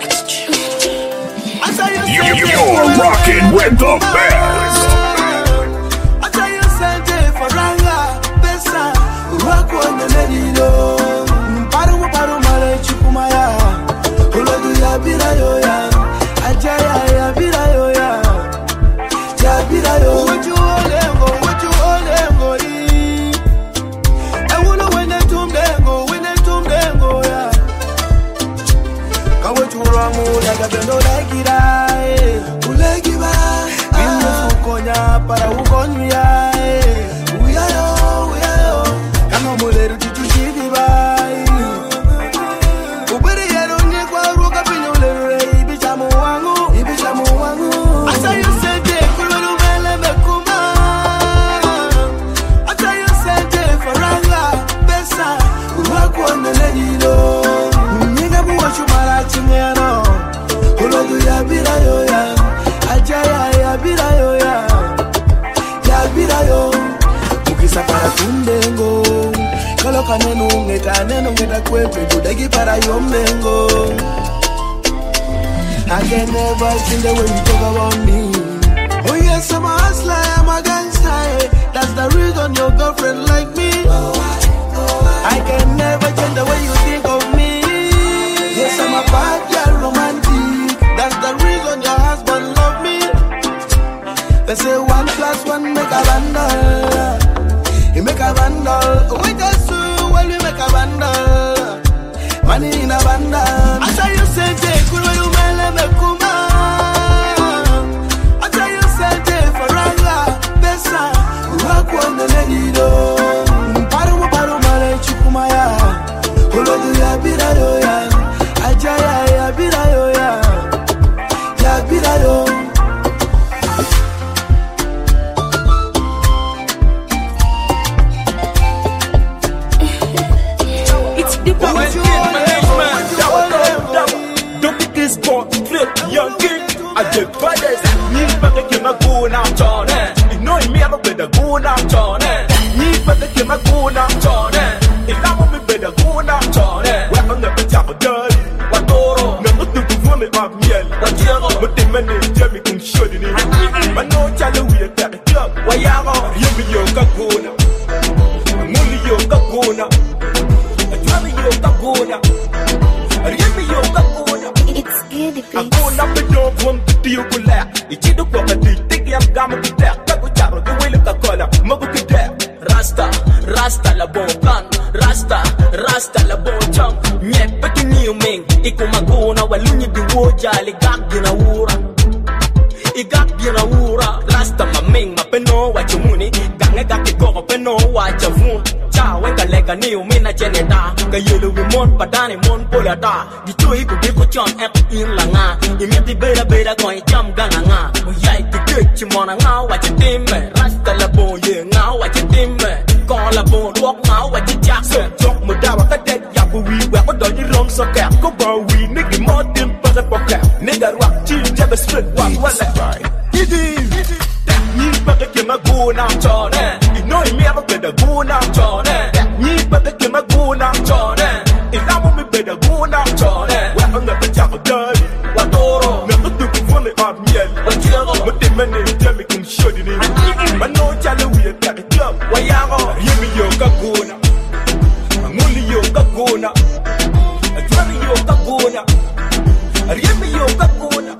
You, you, you're rocking with the best. I tell you, Sante Faranga, Bessa, rock on the Medino. Paru paru mare chukumaya. Olodu ya bira yoya, ajaya ya bira yoya. What you olengo, what you olengo, I wanna win it to dengo, win it to dengo, yeah. Come what you wrong, like a bendo like it, I like it, I will Fukonya, para Ugonia, we are, we are, come on, Mulero to Chibi by Uberi, I don't need what rook up in your little Ibichamu, Ibichamu, I saw you said. Tundengo, kaloka nenu ngeta nenu ngeta kwepe judegi para yomengo. I can never change the way you talk about me. Oh yes, I'm a hustler, I'm a gangster. That's the reason your girlfriend like me. I can never change the way you think of me. Yes, I'm a bad girl, romantic. That's the reason your husband love me. They say one plus one make a bundle. You make a bundle. We just do when we make a bundle. Money in a bundle. I saw you say, take cool when you mele me kuma. I saw you say, take for ranga. Besa, work one the lady do. Paru paru male chukumaya. Ulo du ya bira yo ya. Ajaya ya bira yo ya. Ya bira yo. Young kid, I get baddest. Ni pata ke maguna chone. Ignore me, I'm a better guna chone. Ni pata ke maguna chone. Ilamo me better guna chone. Weapon the better for dirty. Watoro, no to do for me of miel. Watiero, but the man is Jimmy Kung shooting it. But no challenge we attack the club. Wayamo, you be your kakuna. Muli your kakuna. A drummy your kakuna. You be your kakuna. It's good, I'm going up the door from the deal with that. It's you the property, think I'm coming to that. Taco Charo, the way look at color, Mogo Rasta, Rasta la bon Rasta, Rasta la bon chum. Nye peki niyo ming, iku maguna, walunyi diwoja, ligak ginawura. Igak ginawura, Rasta maming, mapeno wachumuni. Gange gaki koko peno wachavun. Cha wenga lega niyo mina cheneta. Kayelu wimon padani mon polata. Gichui kubiku chon ek in langa. Imiti beda beda koi cham gana nga. Uyai kikik chimona nga wachitime. Rasta la bon ye nga wachitime. Kon la bon luok nga wachichakse. Chok mudawa kadet yabu wi wako doji rom so kek. Kubo wi nigi motim pake poke. Nigga rock chill jabe split wak wala. Idi Ni pake ke maguna chone. Ignore me abo beda guna chone. Ni pake ke maguna chone. Ilamo me beda guna chone. Weapon the better for dirty. Watoro, no to do for me of miel. Watiero, but the man is Jimmy Kung shooting it. But no challenge we attack the club. Wayamo, you be your kakuna. Muli your kakuna. A drummy your kakuna. You be your kakuna.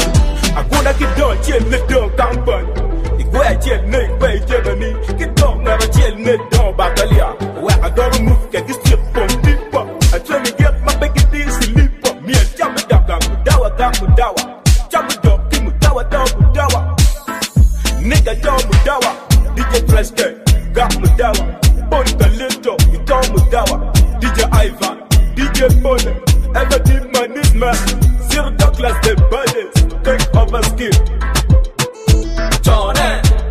I wanna get done, chill, let down, down, bun. Where chill, make way, Germany. Get down, never chill, make down, Batalia. Where I don't move, get this chip from deep up. I try to get my baby things to leap up. Me and Jammy Daga, Mudawa, Mudawa. Jammy Dog, Mudawa, Mudawa. Nigga, John Mudawa. D J President, got Mudawa. Bon Galito, you don't Mudawa. D J Ivan, D J Bonnet. Everything man is man. Zero Douglas, the baddest. Take over skill. Johnny,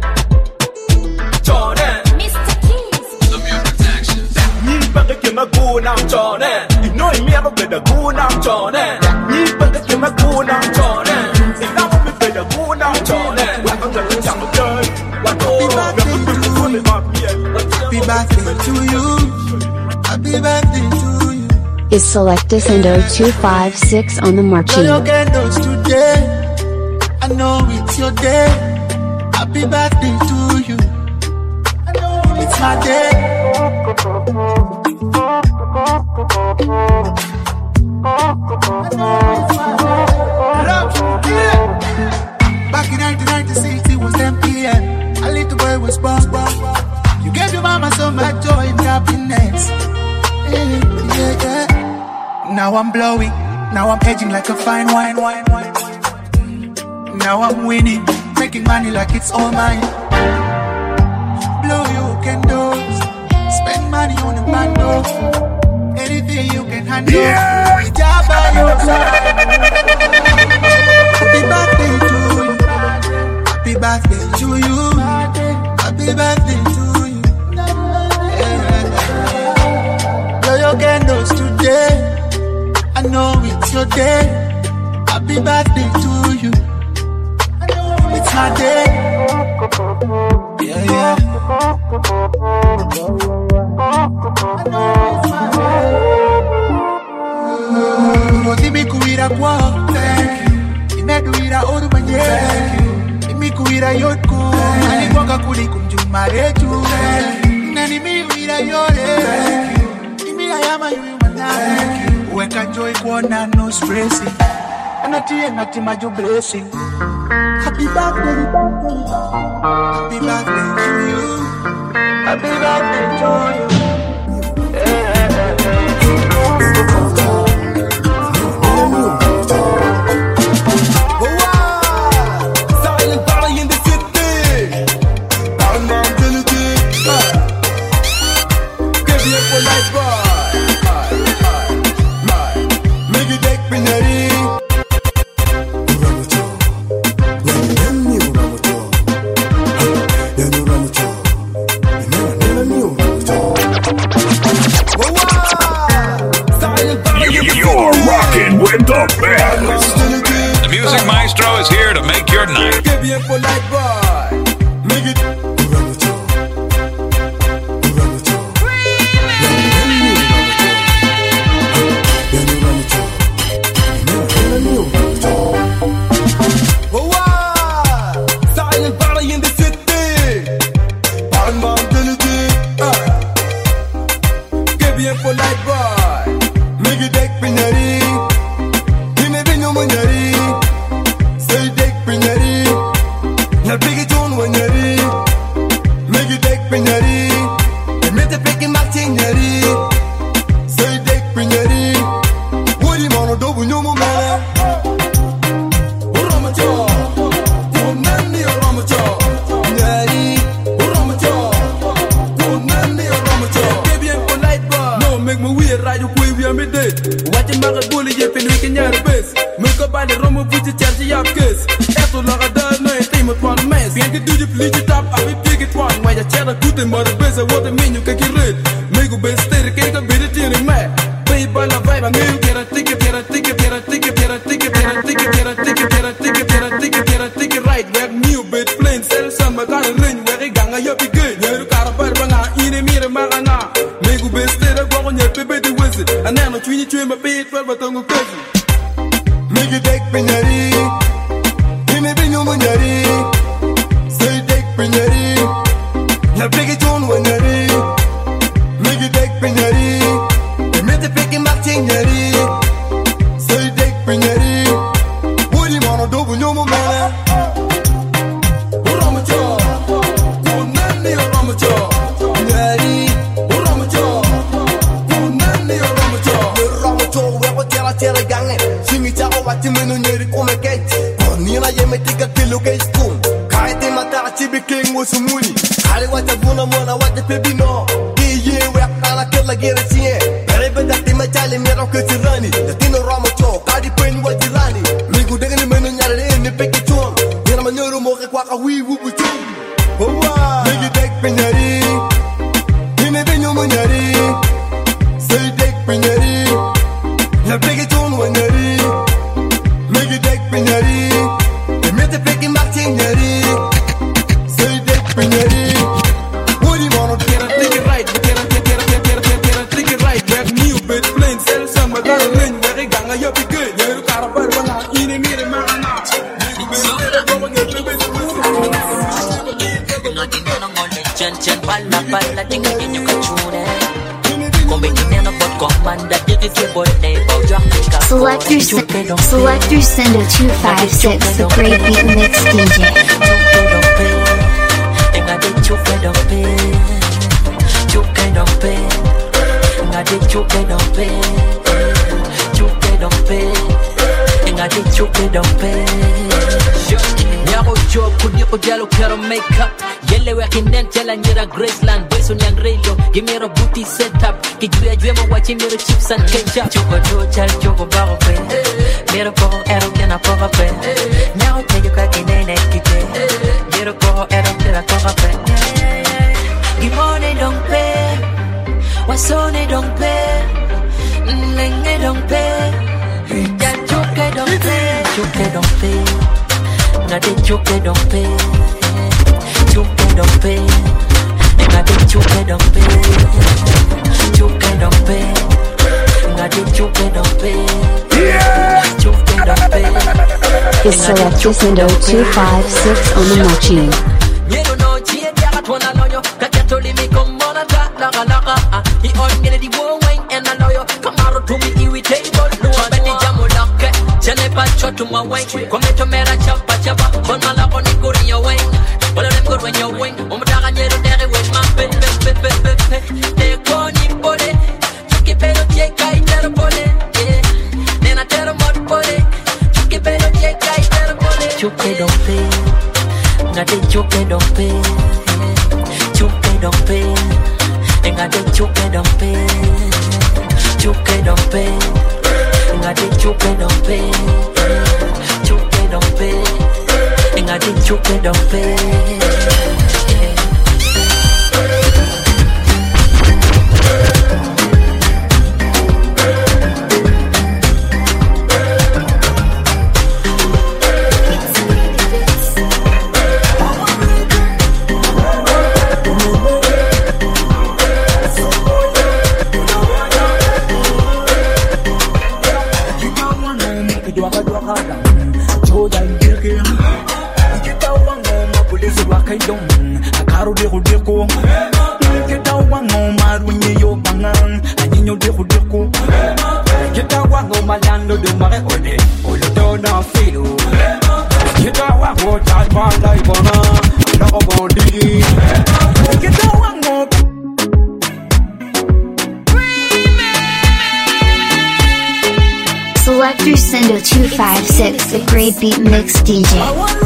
Johnny, Mister Keys. the music action. Ni pake ke maguna Johnny. Ignore me, I'm a better guna Johnny. Ni pake ke maguna Johnny. Ilamo me better guna Johnny. Welcome to the jungle, girl. Happy birthday to you. Happy birthday to you. Is Selectus and oh two five six on the So marquee. you get those today. I know it's your day. Happy birthday to you. It's my day. Back in nineteen ninety-six, it was ten p m A little boy was born. You gave your mama so much joy and happiness. Yeah, yeah, yeah. Now I'm blowing. Now I'm edging like a fine wine, wine, wine. Now I'm winning, making money like it's all mine. Blow you can do, spend money on a bando. Anything you can handle, yeah. It's all by your side. Happy birthday to you. Happy birthday to you. Happy birthday to you. Yeah. Blow your candles today. I know it's your day. Happy birthday to you. It's my day. Yeah, yeah. Roti mi kuira kwa. Thank you. duira oru banye. Imi kuira yotku. Nani waka kuli kumjumare tu. Nani mi wira yore. Imi ayama yu mana. Weka joy kuona no stressing. Anati anati maju blessing. Happy birthday, happy birthday to you. Happy birthday to you. The Music Maestro is here to make your night. Selector, se- Selector Sender two five six, the Great Beat Mix D J. Makeup, yellow working and tell and you're a Graceland, boys on young radio. Give me a booty setup. Get you a dream of watching your chips and ketchup. Choco, choco, choco, barro, pen. Mero poro, ero, que na poro, pen. Now take your crack in a naked. Mero poro, ero, que na poro, pen. Give money, don't pay. What's on it, don't pay. Nenge, don't pay. Ya choke, don't pay. Choke, don't pay. Not the choke, don't pay. Choke, don't pay. Not the choke, don't pay. Choke, don't pay. Is Selector Sendo two five six on the machine. He organized the war wing and I know you come out to me irritable. No one any jamulake. Jenepa chot to my wing. Come to me a chapa chapa. On my lap on the good in your wing. All of them good when you're wing. Um daga nyero dere with my pet pet pet pet pet pet. They call ni body. Chuki pero che kai tero body. Then I tero mod body. Chuki pero che kai tero body. Chuki don't pay. Ngati chuki don't pay. Chuki don't pay. Nga de chuke dompe, chuke dompe. Nga de chuke dompe, chuke dompe. Nga de chuke dompe. Selector Sendo two five six, the Great Beat Mix D J.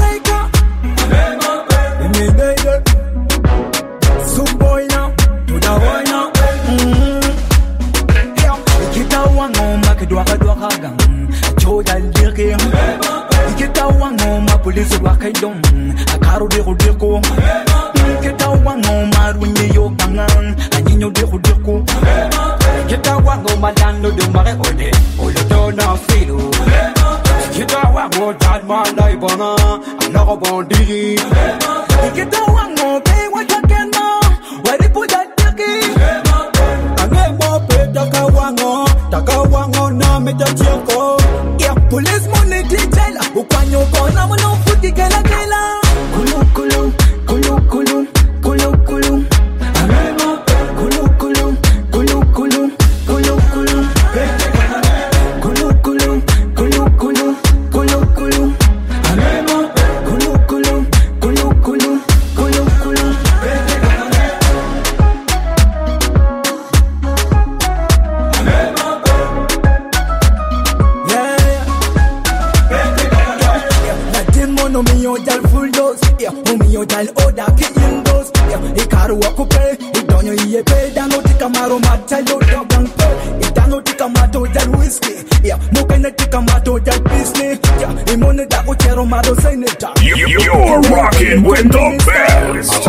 You're rocking with the best.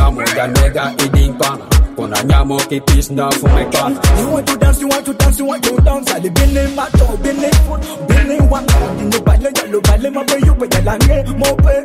You want to dance, you want to dance, you want to dance. Ali bene mato, bene foot, bene one. No baile, no baile, ma be you be la nge mo pe.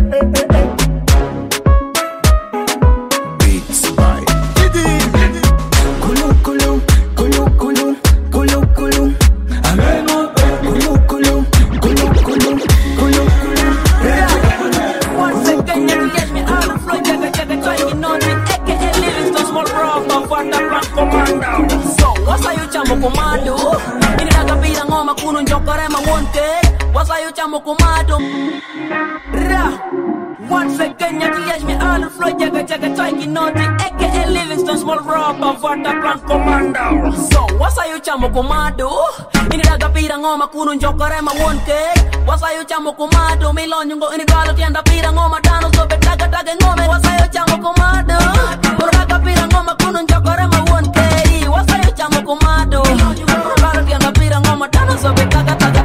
Beats by Didi. Kulu kulu, kulu kulu, kulu kulu. Ameno, kulu kulu, kulu kulu, kulu kulu. Once again, you get me out of flow, jaga jaga trying on it. A K A Livingston small rock, for the black commander. So, what's you chamo commando? Ini daga pira ngoma kuno njokore ma wonke. What's you chamo commando? Ra. Once again, you get me out of flow, jaga jaga trying on it. A K A Livingston small rock, for the black commander. So, what's you chamo commando? Ini daga pira ngoma kuno njokore ma wonke. What's you chamo commando? Milon yungo ini dalo tienda pira ngoma dano so be daga daga ngome. What's you chamo commando? Por daga pira ngoma kuno njokore ma wonke. What's you chamo commando? Por dalo tienda pira ngoma dano so be daga daga.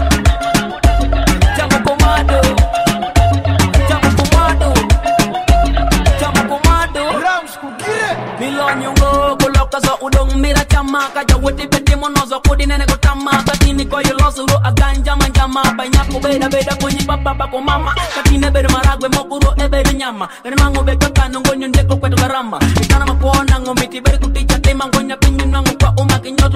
Chamo commando. Chamo commando. Chamo commando. Milon yungo koloka so udong mira chama kaja weti beti monozo kudi nene kutama katini kwa yulosuro aganja manjama banyaku beda beda kunyi papa bako mama katine beda maragwe mokuro ebeda nyama kani mango beka kano ngonyo ndeko kwetu garama itana makuona ngomiti beri kuticha tema ngonya pinyu nangu kwa uma kinyotu tumatu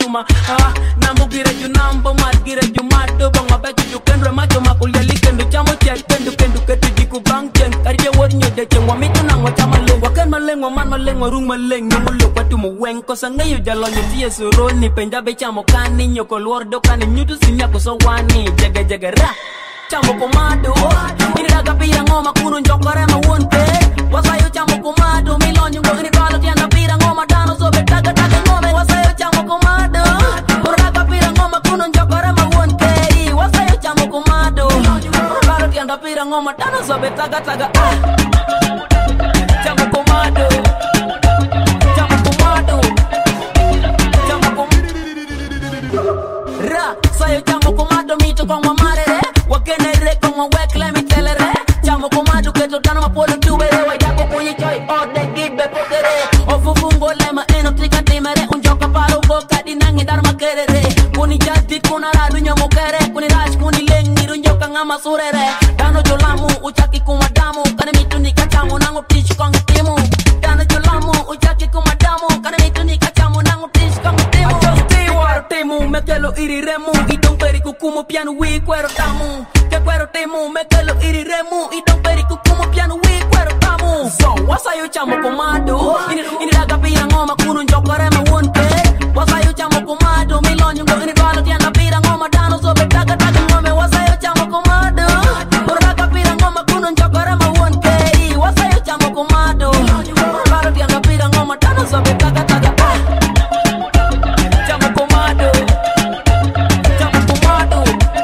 tuma ah nambu gira ju nambo mat gira ju mado banga ba ju kendo macho makulia likendo chamo chai kendo kendo ketu jiku bang chen karje wor nyo de chen wa mitu nango chama lengo ken malengo man malengo rung malengo mulo kwatu mu wen ko sangayo jalo nyo tie suro ni penja be chamo kani nyoko lor do kani nyutu sinya ko so wani jaga jaga ra chamo komado ini daga pira ngoma kuno njokore ma wonte wasayo chamo komado milonyo ngoni balo tiana pira ngoma dano so be daga daga ngome wasayo chamo komado daga pira ngoma kuno njokore ma wonte wasayo chamo komado balo tiana pira ngoma dano so be daga daga chamo komado chamo komado chamo komado ra sayo chamo komado mito kwa mamare wakenere como wek let me tell it chamo komado keto tano mapolo tubere wa yako kwenye choi all the gibe potere ofufungo lema eno tika timere unjoka paro boka dinangi dar makerere kuni jati kuna radu nyomo kere kuni rash kuni lengi runjoka ngama surere dano jolamu uchaki kumadamu kane mituni kachamu nango tish kongi timu dano jolamu uchaki kumadamu kane mituni kachamu nango tish kongi timu timu mekelo iri remu idong peri kukumo piano wi kwero tamu ke kwero timu mekelo iri remu idong peri kukumo piano wi kwero tamu so wasayo chamo komado ini ini daga pira ngoma kuno njokore ma wonte wasayo chamo komado milonyo ngoni balo tiana pira ngoma dano so be daga daga ngome wasayo chamo komado daga pira ngoma kuno njokore ma wonte wasayo chamo komado balo tiana pira ngoma dano so be daga daga chamo komado chamo komado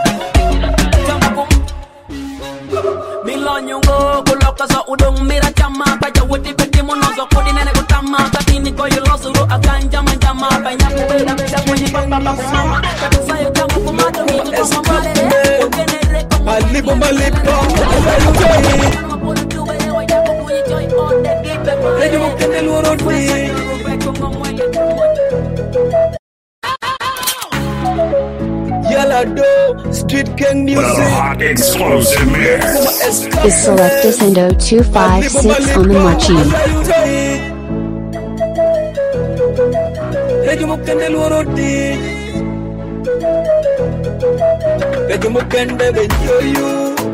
milonyongo kuloka sa udong mira chama baja woti peti monozo kodi nene kutama katini ko yolo suru aganja manjama banya kubeda beda kwenye bamba bamba mama kabisa yo chama kumato mito kwa mambale ukenere kwa malipo malipo ready mukende loro di Yala do street gang music. The hot explosive mix. Is Selecta Sendo two five six on the machine. Ready mukende loro di Ready mukende benjoyu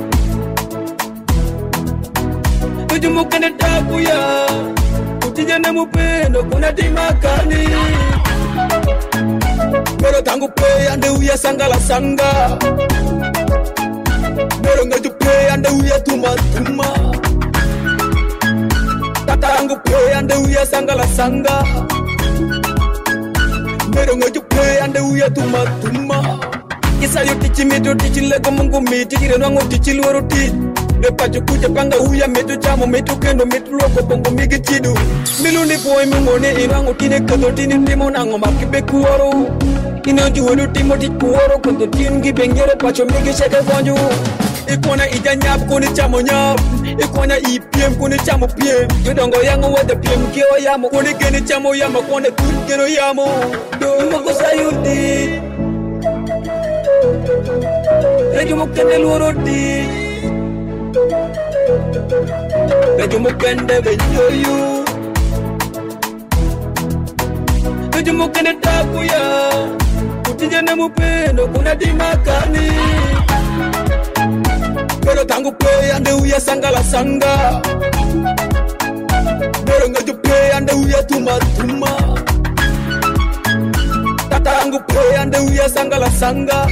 Ready mukende takuya Utijana mupendo kuna dimakani Mero tangu pe ande uya sangala sanga Mero ngaju pe ande uya tuma tuma Tatangu pe ande uya sangala sanga Mero ngaju pe ande uya tuma tuma Kisa yo tichi meto tichi lego mungu miti Kire nwango tichi luoro ti Nepacho kuja panga uya meto chamo meto kendo meto loko bongo migi chidu Milundi boy mungone inwango tine koto tine timo nango makibe kuoro Ino juwelu timo ti kuoro kondo tingi bengere pacho migi sheke konju Ikona ija nyap kuni chamo nyap Ikona I P M kuni chamo P M Yodongo yango wede P M kio yamo Kuni geni chamo yamo kone tun geno yamo Do moko sayuti Rejo mokende luoro di Rejo mokende benjoyu Rejo mokende takuya Utijana mupendo kuna dimakani Pero tangu pe ande uya sangala sanga Pero ngaju pe ande uya tuma tuma Tatangu pe ande uya sangala sanga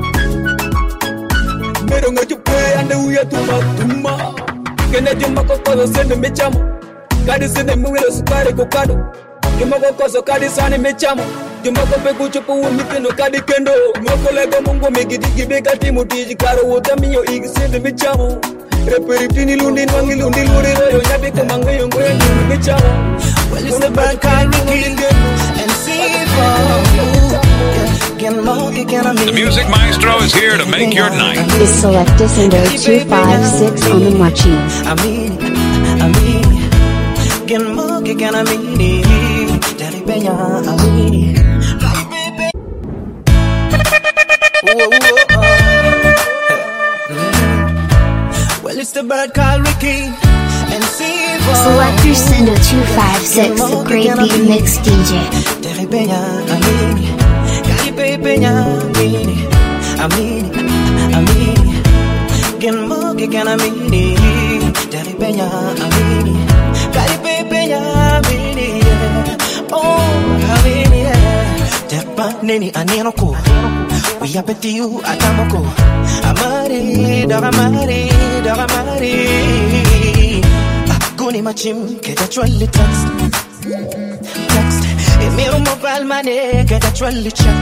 Pero ngaju pe ande uya tuma tuma Kene jumba kokozo sende mechamo Kadi sende mwilo sukari kokado Jumba kokozo kadi sane mechamo Jumba kope kuchupu umitino kadi kendo Mwako lego mungu megidigi beka timu tiji Karo wota miyo igi sende mechamo Reperipini lundi nwangi lundi luri Rayo yabi kumangayo ngoye nwangi mechamo Well it's the bad kind of king And see for The Music Maestro is here to make your night. Is Selecta Sendo two five six on the machine. I mean, I mean, can more can I mean, Daddy Benya, I mean. Well, it's the bird called Ricky and see for Selecta Sendo two five six, the great beat mix D J. Daddy Benya, I mean. penya mini amini amini gen mo ke kana mini dari penya amini kali penya amini oh amini tepa neni aneno ko we apeti you atamoko amari daramari daramari guni machim ke actually text text e mero mobile money ke actually check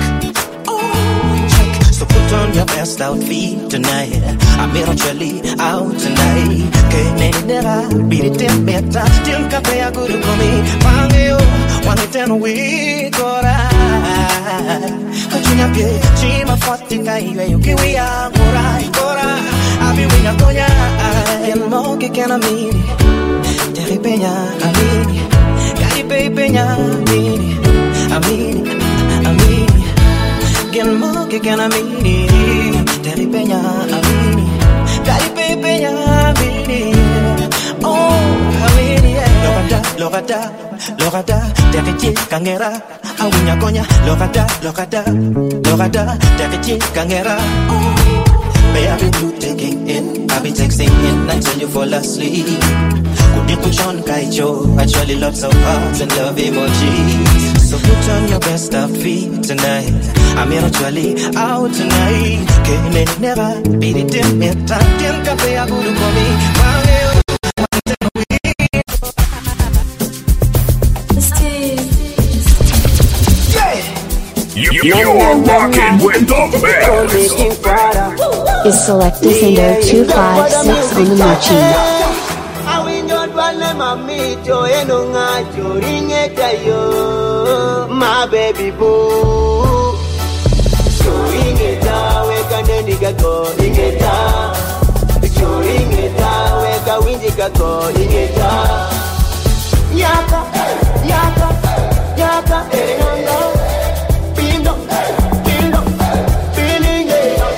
so put on your best outfit tonight. I'm actually out tonight. Can't nera beat it in me. Still cafe I go to me. Pangeo, one ten we gora. Continue pie, chima forty kai you ki we are gora gora. I be winna toya. El mo que can amini. Terry peña amini. Cari peña amini. Amini amini. Gen mo que can amini. Terry peña amini. Cari peña amini. Oh amini. Lorada lorada lorada. Terry kangera. Awinya konya lorada lorada lorada. Terry kangera. May I be blue taking in, I'll be texting in until you fall asleep. Could you push on Kaijo? Actually lots of hearts and love emojis. So put on your best outfit tonight. I'm actually out tonight. Can't never beat it in me. Tantin cafe I go to me. You're rocking with the best. Is Selecta Sender two five six on the machine. My baby boo. So ingeta weka nendika go ingeta. So ingeta weka winjika go ingeta. Yaka yaka yaka enongo. Pindo pindo pilinge.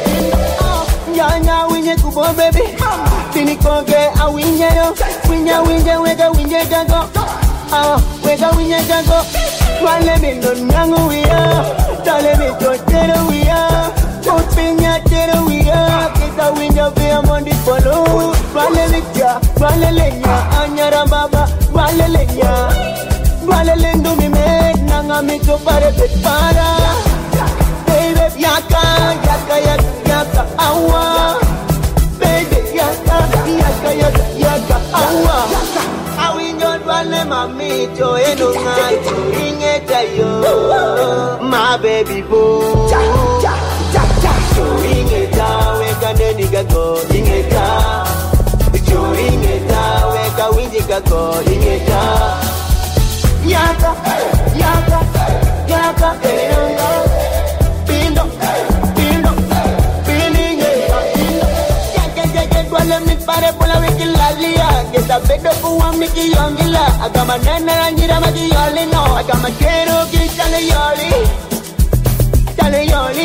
Nyanya winje kubo baby. Pinikoge awinje yo. Winja winja weka winje gago. Ah, weka winje gago. Wale me no nyango wiya. Dale me to tero wiya. Opinya tero wiya. Kita winja be amondi polo. Wale lekya, wale lenya. Anyara baba, wale lenya. Wale lendo mi me. Nanga mi to pare pe para. Baby yaka, yaka yaka yaka awa. Baby yaka, yaka yaka yaka awa. Wale mami to eno ngacho ingeta yo. My baby boo. So ingeta weka nendika go ingeta. So ingeta weka winjika go ingeta. Yaka yaka yaka enongo. Pindo pindo pilinge pindo. Yaka yaka wale mi pare pola weki lalia. Get a bedo kuwa miki yongila. Agama nana anjira maki yoli no. Agama kero ki chale yoli. Chale yoli.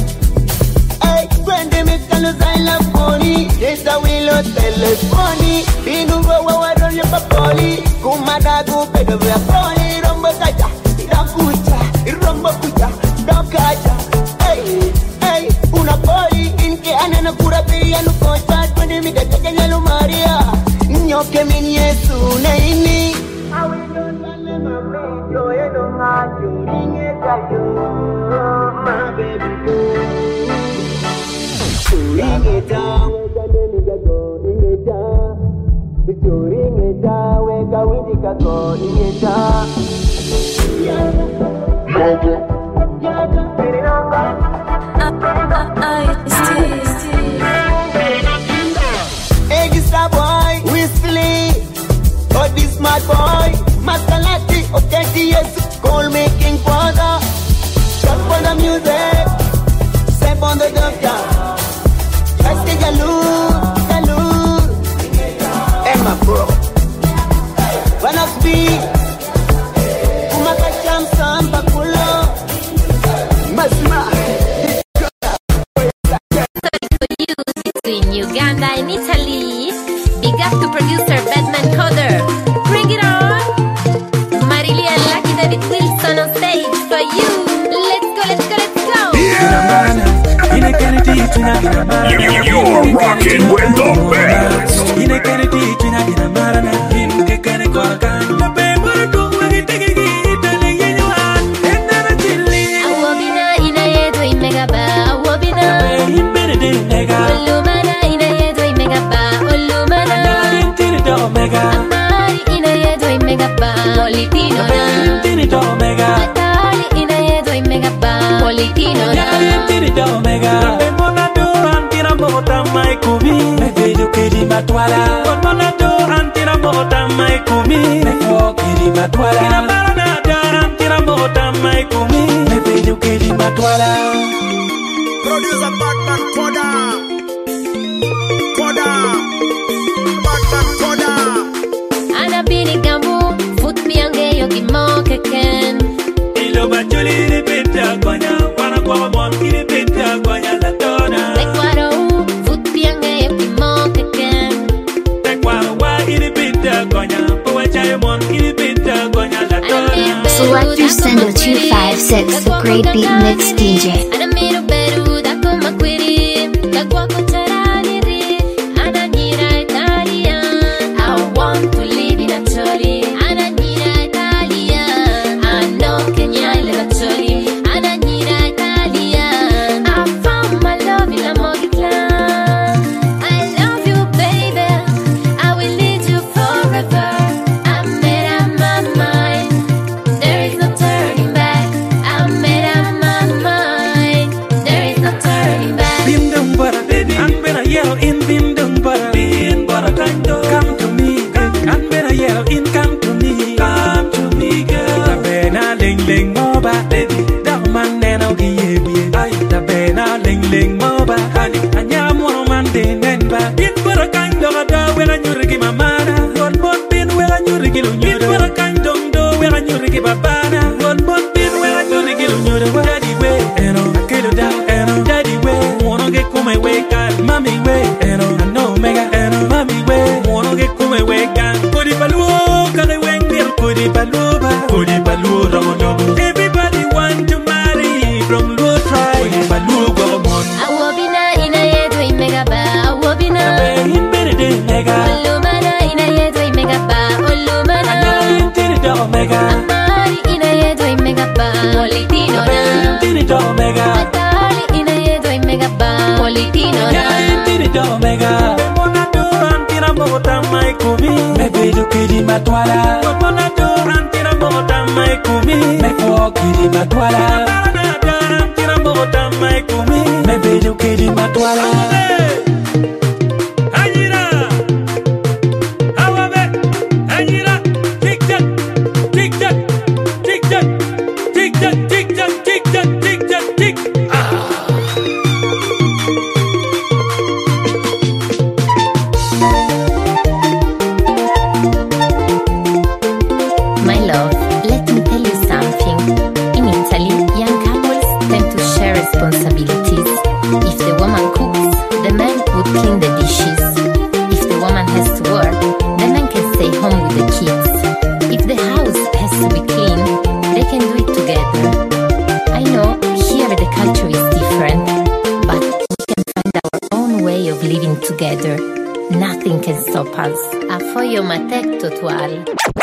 Ay, kwende mi chalo zaila poni. Desa wilo telefoni. Binu wawa warole papoli. Kumadagu pedo vya poli. Rombo kaja, irakucha. Rombo kucha, dokacha. Ay, ay, una poli. Inke anana kura pia nukocha. Kwende mi kachake nyalo Maria. Nyoke mini Yesu na ini. Awe don't wale mami yo eno ngacho ingeta yo. My baby boo. Ingeta weka nendika go ingeta. Ingeta weka winjika go ingeta. Yaka yaka yaka pirinanga. Ay still still. Extra boy, whistly. Oh, this mad boy, Maskalati, okay, yes, call me King Father. Step on the music, step on the doctor. Let's take a look, a look. Emma bro, one of me, Umaka Cham Samba Kulo, Masma. Between Uganda and Italy. Big up to producer Batman Coder. Bring it on! Marilia and Lucky David Wilson on stage for you. Let's go, let's go, let's go! You're rocking with the best. Matwala, Monato, Antira Mota, my kumi, Kiri Matwala, Maranata, Antira Mota, my kumi, Maybe Kiri Matwala. Producer Batman Koda, Koda, Batman Koda. Ana bini gambu, foot me ange yogi moke ken. Ilo bachuli ni pita kwanya, wana kwa mwamki ni pita kwanya la tona. Lekwaro, foot me ange yogi moke ken. Selector Sender two five six, the Great Beat Mix D J. I want to live in Italy. I know Kenya live Italy. I found my love in a Mogi clan. I love you, baby. I will lead you forever. I made up my mind. There is no turning back. I made up my mind. There is no turning back. Bindung bara, baby, I'm gonna yell in bindung bara. Bin bara kanto, come to me, girl. I'm gonna yell in, come to me, come to me, girl. Da bena ling ling moba, baby, da man neno giye giye. Ay, da bena ling ling moba, honey, anya mo man de nenba. Bin bara kanto da wela nyurigi mamana. Gon bon bin wela nyurigi lu nyura. Bin bara kanto do wela nyurigi babana. Gon bon bin wela nyurigi lu nyura. Daddy way, eno, akilu da, eno, daddy way. Wanna get come away, girl, mommy way, eno, I know mega, eno, mommy way. Wanna get come away, girl. Kodi baluo, kale wengir, kodi baluba, kodi baluo ramonobo. Everybody want to marry from low try. Kodi baluo goromon. Awobina ina yedo imega ba, awobina. In bere mega. Olumana ina yedo imega ba, olumana. Intiri do mega. Amari ina yedo imega ba, politino na. Intiri do mega. Atali ina yedo imega ba, politino na. Intiri do mega. Monato antira mota mai kumi. Maybe do kiri matwala. Monato antira mota mai kumi. Maybe kiri matwala. Maranata antira mota mai kumi. Maybe do kiri matwala. Anyira, awabe, anyira, tic tac, tic tac, tic tac, tic tac, tic tac, tic tac, tic tac, tic. My love, let me tell you something. In Italy, young couples tend to share responsibilities. If the woman cooks, the man would clean the dishes. If the woman has to work, the man can stay home with the kids. If the house has to be clean, they can do it together. I know here the culture is different, but we can find our own way of living together. Nothing can stop us. A foglio matek totual.